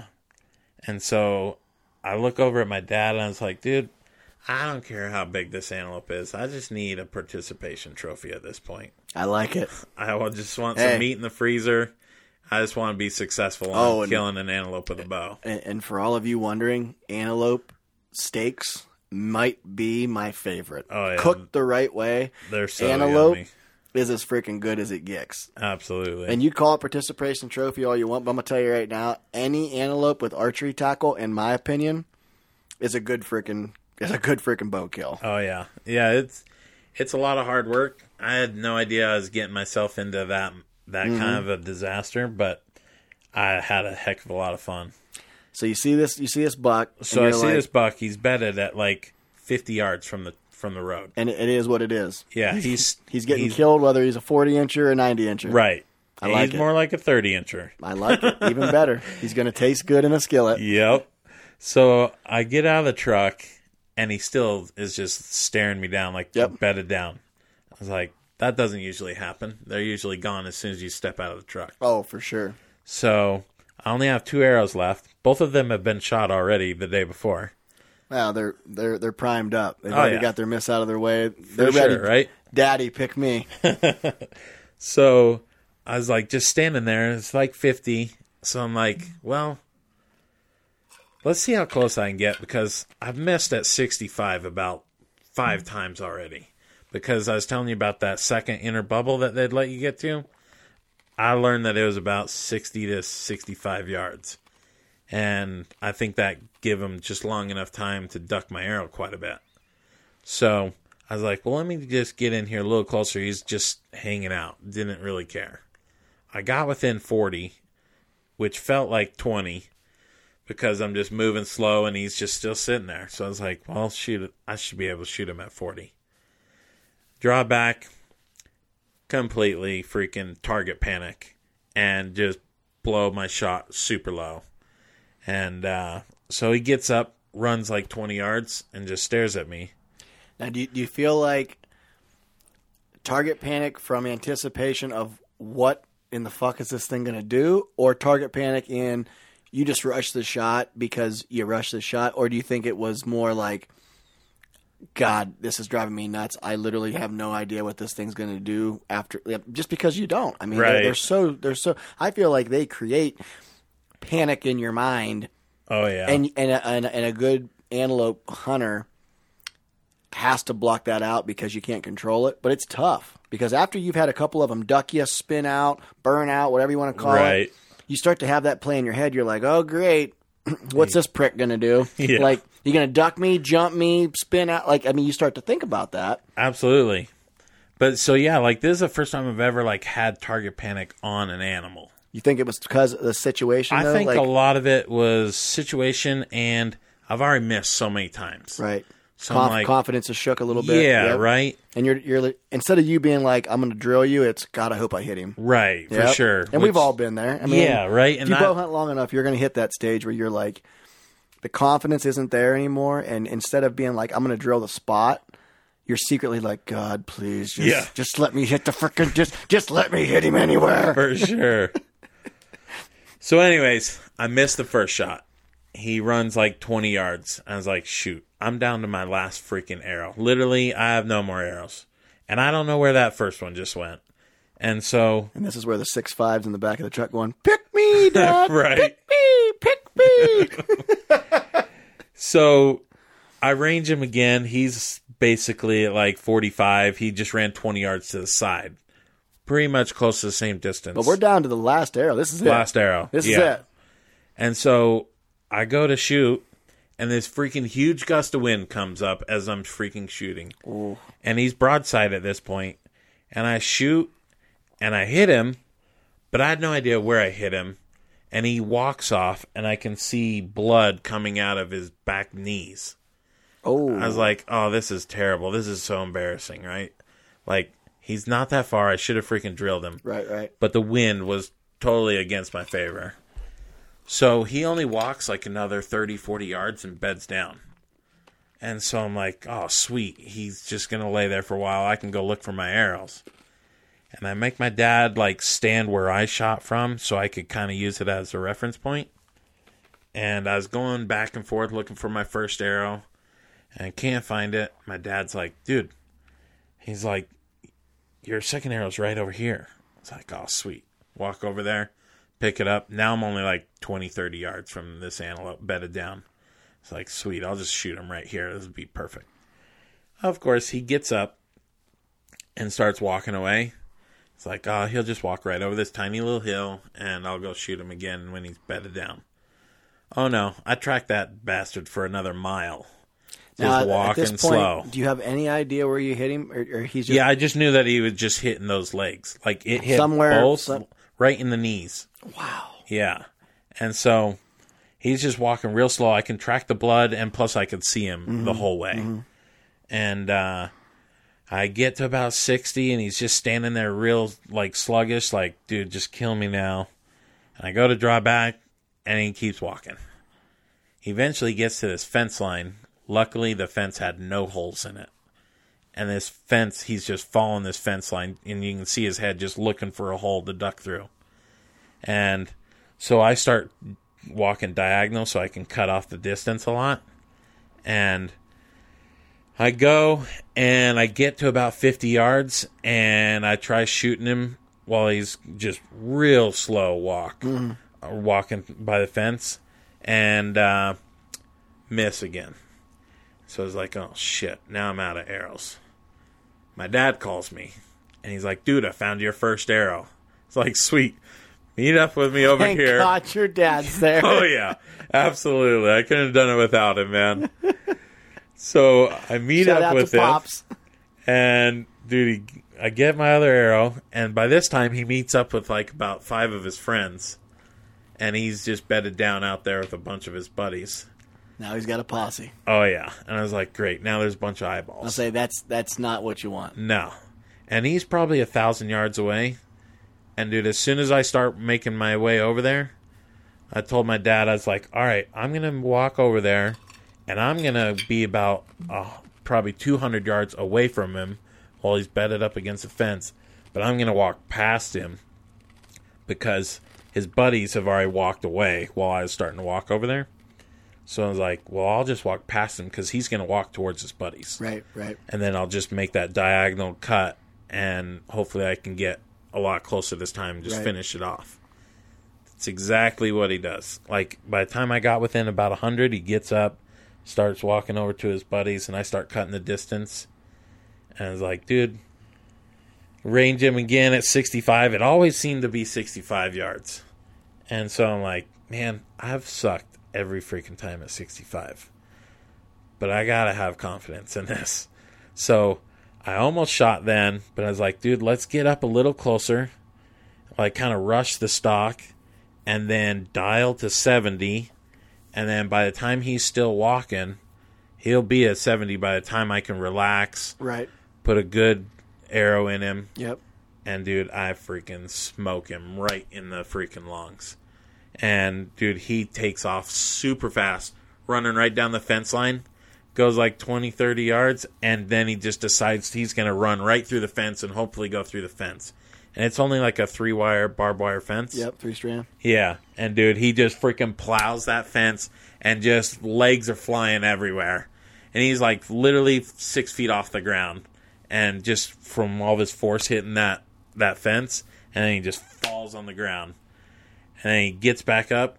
so I look over at my dad, and I was like, dude, I don't care how big this antelope is. I just need a participation trophy at this point. I like it. I will just want Hey. some meat in the freezer. I just want to be successful Oh, on and- killing an antelope with a bow. And for all of you wondering, antelope steaks might be my favorite. Oh, yeah. Cooked the right way, They're so antelope yummy. is as freaking good as it gets. Absolutely. And you call it participation trophy all you want, but I'm gonna tell you right now, any antelope with archery tackle, in my opinion, is a good freaking bow kill. Oh yeah, yeah. It's a lot of hard work. I had no idea I was getting myself into that kind of a disaster, but I had a heck of a lot of fun. So you see this buck. So and I you're see like- this buck. He's bedded at like 50 yards from the road. and it is what it is. Yeah, he's getting killed whether he's a 40-incher or a 90-incher. right. I like he's it. more like a 30-incher. I like it even better. He's gonna taste good in a skillet. Yep. So I get out of the truck, and he still is just staring me down, like Yep. bedded down. I was like, that doesn't usually happen. They're usually gone as soon as you step out of the truck. Oh, for sure. So I only have 2 arrows left. Both of them have been shot already the day before. Wow, they're primed up. They've Oh, already yeah. got their miss out of their way. For They're ready, sure, right? Daddy, pick me. So I was like just standing there. It's like 50. So I'm like, well, let's see how close I can get, because I've missed at 65 about 5 times already. Because I was telling you about that second inner bubble that they'd let you get to. I learned that it was about 60 to 65 yards. And I think that gave him just long enough time to duck my arrow quite a bit. So I was like, well, let me just get in here a little closer. He's just hanging out. Didn't really care. I got within 40, which felt like 20, because I'm just moving slow and he's just still sitting there. So I was like, well, shoot, I should be able to shoot him at 40. Draw back, completely freaking target panic, and just blow my shot super low. And so he gets up, runs like 20 yards, and just stares at me. Now, do you feel like target panic from anticipation of what in the fuck is this thing going to do, or target panic in you just rushed the shot because you rushed the shot, or do you think it was more like, God, this is driving me nuts. I literally have no idea what this thing's going to do after, just because you don't. I mean, Right. they're so. I feel like they create panic in your mind, Oh, yeah. and a good antelope hunter has to block that out because you can't control it. But it's tough because after you've had a couple of them duck you, spin out, burn out, whatever you want to call Right. it, you start to have that play in your head. You're like, oh, great. What's this prick going to do? Yeah. Like, you going to duck me, jump me, spin out? Like, I mean, you start to think about that. Absolutely. But so, yeah, like this is the first time I've ever like had target panic on an animal. You think it was because of the situation, I though? think Like, a lot of it was situation, and I've already missed so many times. right. So I'm like, Confidence is shook a little bit. yeah, Yep. right, And you're instead of you being like, I'm going to drill you, it's, God, I hope I hit him. right, for Yep. sure. And we've all been there. I mean, Yeah, right, If and you I- bow hunt long enough, you're going to hit that stage where you're like, the confidence isn't there anymore. And instead of being like, I'm going to drill the spot, you're secretly like, God, please, just let me hit the frickin', just let me hit him anywhere. for sure. So, anyways, I missed the first shot. He runs like 20 yards. I was like, shoot, I'm down to my last freaking arrow. Literally, I have no more arrows. And I don't know where that first one just went. And so, And this is where the 6.5's in the back of the truck going, pick me, Dad. Right. Pick me. so I range him again. He's basically at like 45. He just ran 20 yards to the side. Pretty much close to the same distance. But we're down to the last arrow. This is it. Last arrow. This is it. And so I go to shoot, and this freaking huge gust of wind comes up as I'm freaking shooting. Ooh. And he's broadside at this point. And I shoot, and I hit him, but I had no idea where I hit him. And he walks off, and I can see blood coming out of his back knees. Oh. I was like, oh, this is terrible. This is so embarrassing, right? Like, he's not that far. I should have freaking drilled him. Right. But the wind was totally against my favor. So he only walks like another 30, 40 yards and beds down. And so I'm like, oh, sweet. He's just going to lay there for a while. I can go look for my arrows. And I make my dad like stand where I shot from so I could kind of use it as a reference point. And I was going back and forth looking for my first arrow. And I can't find it. My dad's like, dude. He's like, your second arrow's right over here. It's like, oh, sweet. Walk over there, pick it up. Now I'm only like 20, 30 yards from this antelope bedded down. It's like, sweet, I'll just shoot him right here. This would be perfect. Of course, he gets up and starts walking away. It's like, oh, he'll just walk right over this tiny little hill, and I'll go shoot him again when he's bedded down. Oh, no. I tracked that bastard for another mile. Just walking slow. Do you have any idea where you hit him? Or he's just... Yeah, I just knew that he was just hitting those legs. Like, it hit somewhere, both right in the knees. Wow. Yeah. And so he's just walking real slow. I can track the blood, and plus I could see him the whole way. Mm-hmm. And I get to about 60, and he's just standing there real, like, sluggish, like, dude, just kill me now. And I go to draw back, and he keeps walking. He eventually gets to this fence line. Luckily, the fence had no holes in it. And this fence, he's just following this fence line, and you can see his head just looking for a hole to duck through. And so I start walking diagonal so I can cut off the distance a lot. And I go, and I get to about 50 yards, and I try shooting him while he's just real slow walking by the fence, and miss again. So I was like, oh, shit, now I'm out of arrows. My dad calls me, and he's like, dude, I found your first arrow. It's like, sweet. Meet up with me over here. Thank God your dad's there. Oh, yeah. Absolutely. I couldn't have done it without him, man. So I meet up with him. Pops. And, dude, I get my other arrow, and by this time he meets up with, like, about 5 of his friends. And he's just bedded down out there with a bunch of his buddies. Now he's got a posse. Oh, yeah. And I was like, great. Now there's a bunch of eyeballs. I'll say that's not what you want. No. And he's probably 1,000 yards away. And, dude, as soon as I start making my way over there, I told my dad, I was like, all right, I'm going to walk over there, and I'm going to be about probably 200 yards away from him while he's bedded up against the fence. But I'm going to walk past him because his buddies have already walked away while I was starting to walk over there. So I was like, well, I'll just walk past him because he's going to walk towards his buddies. Right. And then I'll just make that diagonal cut, and hopefully I can get a lot closer this time and just finish it off. It's exactly what he does. Like, by the time I got within about 100, he gets up, starts walking over to his buddies, and I start cutting the distance. And I was like, dude, range him again at 65. It always seemed to be 65 yards. And so I'm like, man, I've sucked every freaking time at 65. But I gotta have confidence in this. So I almost shot then, but I was like, dude, let's get up a little closer. Like, kind of rush the stock and then dial to 70. And then by the time he's still walking, he'll be at 70 by the time I can relax. Right. Put a good arrow in him. Yep. And, dude, I freaking smoke him right in the freaking lungs. And, dude, he takes off super fast, running right down the fence line. Goes like 20, 30 yards, and then he just decides he's going to run right through the fence and hopefully go through the fence. And it's only like a 3-wire barbed wire fence. Yep, 3-strand. Yeah. And, dude, he just freaking plows that fence, and just legs are flying everywhere. And he's like literally 6 feet off the ground. And just from all this force hitting that fence, and then he just falls on the ground. And then he gets back up,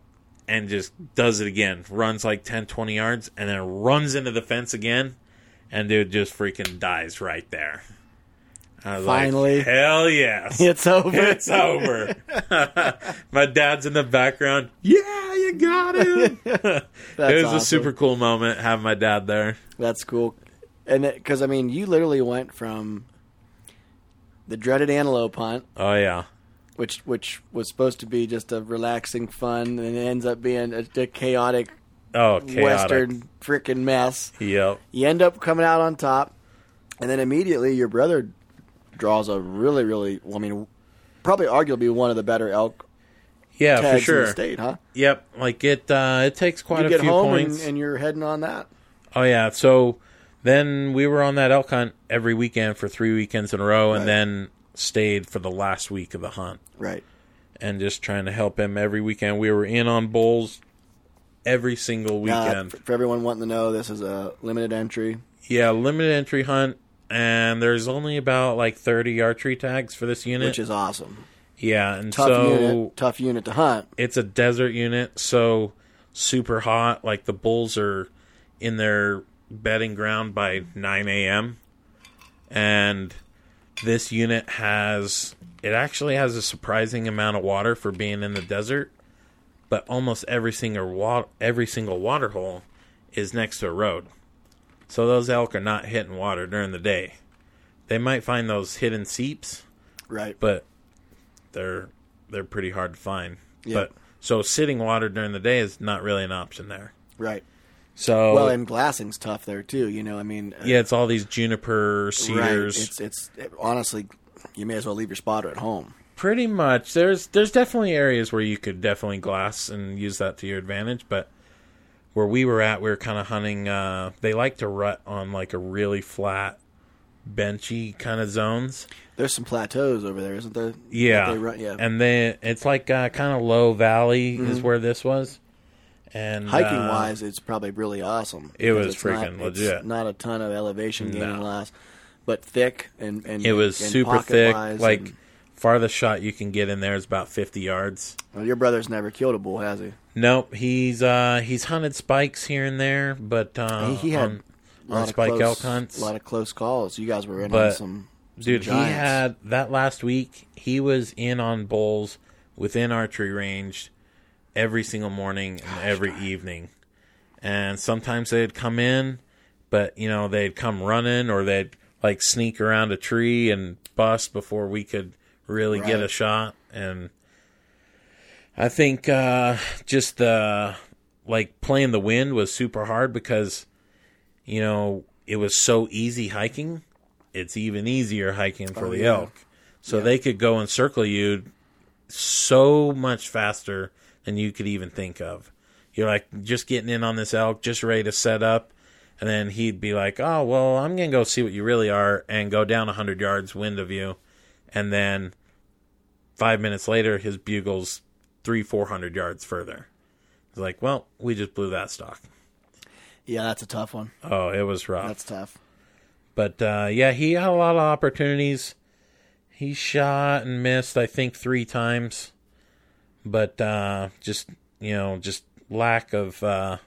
and just does it again. Runs like 10, 20 yards, and then runs into the fence again, and dude just freaking dies right there. I was Finally. like, hell yes. It's over. It's over. My dad's in the background. Yeah, you got him. It was awesome. a super cool moment having my dad there. That's cool. And because, I mean, you literally went from the dreaded antelope hunt, Oh, yeah. which was supposed to be just a relaxing fun, and it ends up being a chaotic Oh, chaotic. Western freaking mess. Yep. You end up coming out on top, and then immediately your brother draws a really, really, well, I mean, probably arguably one of the better elk Yeah, tags for sure. in the state, huh? Yep. Like it takes quite You a get few home points. and you're heading on that. Oh, yeah. So then we were on that elk hunt every weekend for 3 weekends in a row, and Right. then stayed for the last week of the hunt. Right. And just trying to help him every weekend. We were in on bulls every single weekend. For everyone wanting to know, this is a limited entry. Yeah, limited entry hunt, and there's only about like 30 archery tags for this unit. Which is awesome. Yeah, and Tough unit to hunt. it's a desert unit, so super hot. Like the bulls are in their bedding ground by 9 a.m. And this unit actually has a surprising amount of water for being in the desert, but almost every single water hole is next to a road. So those elk are not hitting water during the day. They might find those hidden seeps, Right. but they're pretty hard to find. Yeah. But so sitting water during the day is not really an option there. Right. So Well, and glassing's tough there too. You know, I mean, yeah, it's all these juniper cedars. Right. Honestly, you may as well leave your spotter at home. Pretty much. There's definitely areas where you could definitely glass and use that to your advantage, but where we were at, we were kind of hunting. They like to rut on like a really flat, benchy kind of zones. There's some plateaus over there, isn't there? Yeah, They run, yeah. and it's like kind of low valley is where this was. And Hiking wise, it's probably really awesome. It was because it's freaking legit. It's not a ton of elevation gaining No. loss, but thick and it was and super thick. pocket-wise Like and- farthest shot you can get in there is about 50 yards. well, your brother's never killed a bull, has he? Nope, he's hunted spikes here and there, but He had on a lot of spike close- elk hunts. A lot of close calls. You guys were in on But, some Dude, he giants. had that last week. He was in on bulls within archery range every single morning and every evening. And sometimes they'd come in, but they'd come running, or they'd like sneak around a tree and bust before we could really get Right. a shot. And I think just the playing the wind was super hard because it was so easy hiking. It's even easier hiking for the yeah. elk. So they could go and circle you so much faster than you could even think of. You're like just getting in on this elk, just ready to set up, and then he'd be like, oh, well, I'm going to go see what you really are, and go down 100 yards wind of you. And then 5 minutes later, his bugle's 300-400 yards further. It's like, well, we just blew that stock. Yeah, that's a tough one. Oh, it was rough. That's tough. But, yeah, he had a lot of opportunities. He shot and missed, I think, 3 times. But just lack of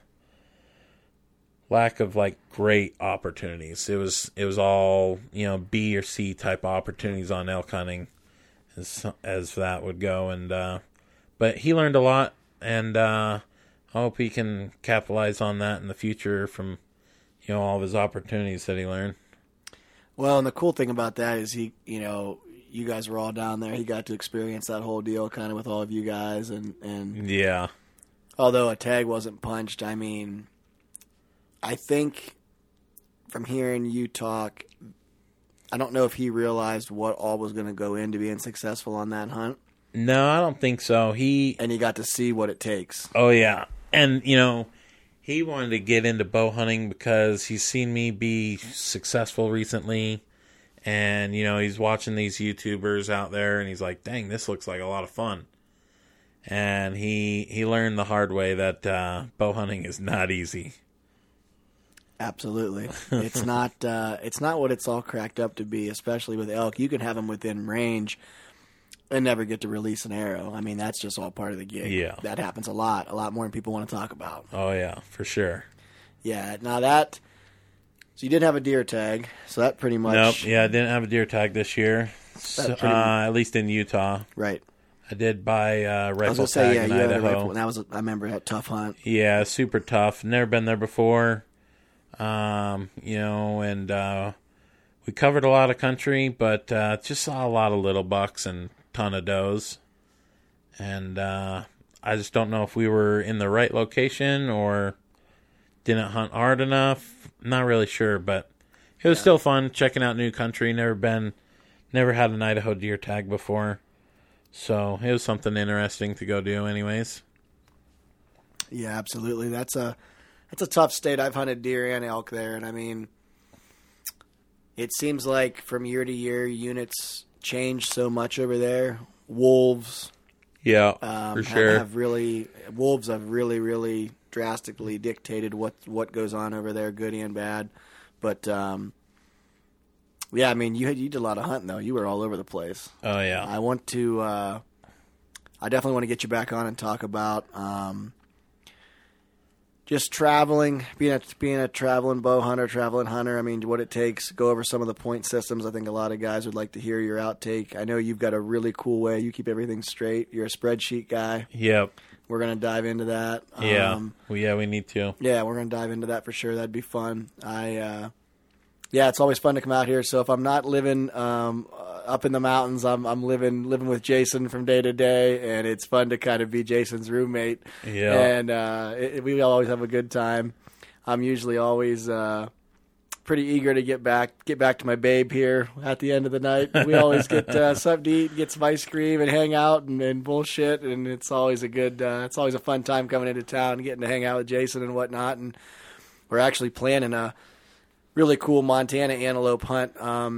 like great opportunities. It was all B or C type opportunities on elk hunting, as that would go. And but he learned a lot, and I hope he can capitalize on that in the future from all of his opportunities that he learned. Well, and the cool thing about that is you guys were all down there. He got to experience that whole deal kind of with all of you guys, and Yeah. although a tag wasn't punched, I mean, I think from hearing you talk, I don't know if he realized what all was going to go into being successful on that hunt, No, I don't think so. and he got to see what it takes. Oh, yeah. And, he wanted to get into bow hunting because he's seen me be successful recently. And, he's watching these YouTubers out there, and he's like, dang, this looks like a lot of fun. And he learned the hard way that bow hunting is not easy. Absolutely, it's not what it's all cracked up to be. Especially with elk, you can have them within range, and never get to release an arrow. I mean, that's just all part of the gig. Yeah. That happens a lot more than people want to talk about. Oh, yeah, for sure. Yeah, now that, so you didn't have a deer tag, so that pretty much. Nope, yeah, I didn't have a deer tag this year, so, at least in Utah. Right. I did buy I was rifle going to say, tag in you had a Idaho. rifle, and that was, I remember that tough hunt. Yeah, super tough. Never been there before. And we covered a lot of country, but just saw a lot of little bucks and ton of does. And I just don't know if we were in the right location or didn't hunt hard enough. Not really sure, but it was still fun checking out new country. Never had an Idaho deer tag before. So it was something interesting to go do anyways. Yeah, absolutely. That's a tough state. I've hunted deer and elk there, and I mean, it seems like from year to year, units change so much over there. Wolves, Yeah, for sure. Wolves have really drastically dictated what goes on over there, good and bad. But yeah, I mean, you did a lot of hunting though. You were all over the place. Oh yeah. I definitely want to get you back on and talk about just traveling, being a traveling bow hunter, traveling hunter. I mean, what it takes. Go over some of the point systems. I think a lot of guys would like to hear your outtake. I know you've got a really cool way. You keep everything straight. You're a spreadsheet guy. Yep. We're going to dive into that. Yeah. We need to. Yeah, we're going to dive into that for sure. That'd be fun. Yeah, it's always fun to come out here. So if I'm not living up in the mountains, I'm living with Jason from day to day, and it's fun to kind of be Jason's roommate. Yeah, and we always have a good time. I'm usually always pretty eager to get back to my babe here at the end of the night. We always get something to eat, get some ice cream, and hang out and bullshit. And it's always it's always a fun time coming into town, getting to hang out with Jason and whatnot. And we're actually planning a really cool Montana antelope hunt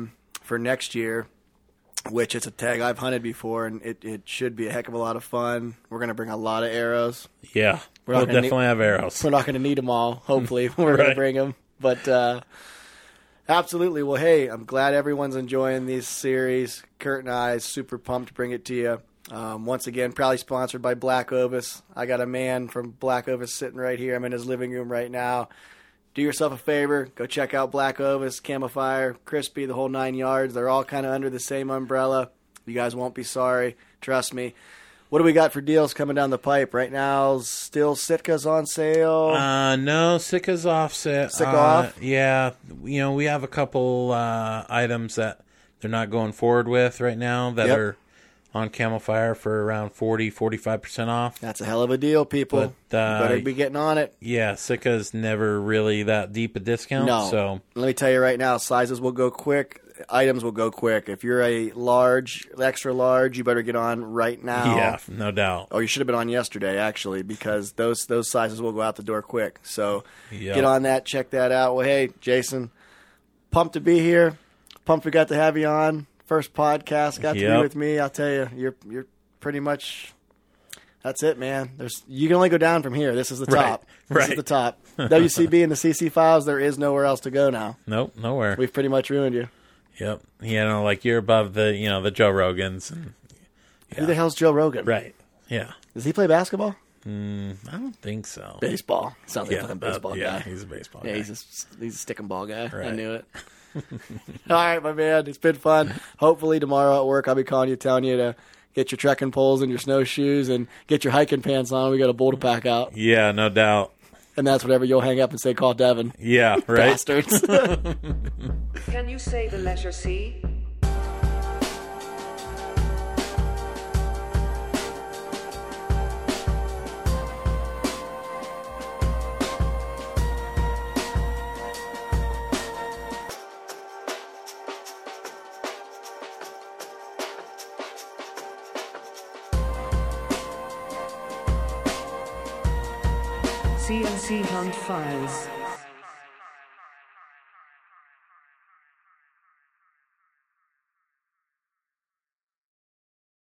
for next year, which it's a tag I've hunted before, and it should be a heck of a lot of fun. We're going to bring a lot of arrows. Yeah, we'll definitely have arrows. We're not going to need them all, hopefully. We're going to bring them. But absolutely. Well, hey, I'm glad everyone's enjoying this series. Kurt and I super pumped to bring it to you. Once again, proudly sponsored by Black Ovis. I got a man from Black Ovis sitting right here. I'm in his living room right now. Do yourself a favor. Go check out Black Ovis, Camofire, Crispy, the whole 9 yards. They're all kind of under the same umbrella. You guys won't be sorry. Trust me. What do we got for deals coming down the pipe? Right now, still Sitka's on sale? No, Sitka's off sale. Sitka off? Yeah. We have a couple items that they're not going forward with right now that are on Camofire for around 40-45% off. That's a hell of a deal, people. But, you better be getting on it. Yeah, Sitka's never really that deep a discount. No. So let me tell you right now, sizes will go quick. Items will go quick. If you're a large, extra large, you better get on right now. Yeah, no doubt. Oh, you should have been on yesterday, actually, because those sizes will go out the door quick. So get on that, check that out. Well, hey, Jason, pumped to be here. Pumped we got to have you on. First podcast, got to be with me. I'll tell you, you're pretty much. That's it, man. You can only go down from here. This is the top. This is the top. WCB and the CC files. There is nowhere else to go now. Nope, nowhere. We've pretty much ruined you. Yep. Like you're above the the Joe Rogans. And, Who the hell's Joe Rogan? Right. Yeah. Does he play basketball? I don't think so. Baseball. Sounds like a fucking baseball guy. Yeah, he's a baseball guy. He's a stick and ball guy. Right. I knew it. All right, my man. It's been fun. Hopefully tomorrow at work I'll be calling you, telling you to get your trekking poles and your snowshoes and get your hiking pants on. We got a bull to pack out. Yeah, no doubt. And that's whatever you'll hang up and say, call Devin. Yeah, right. Bastards. Can you say the letter C? CNC Hunt Files.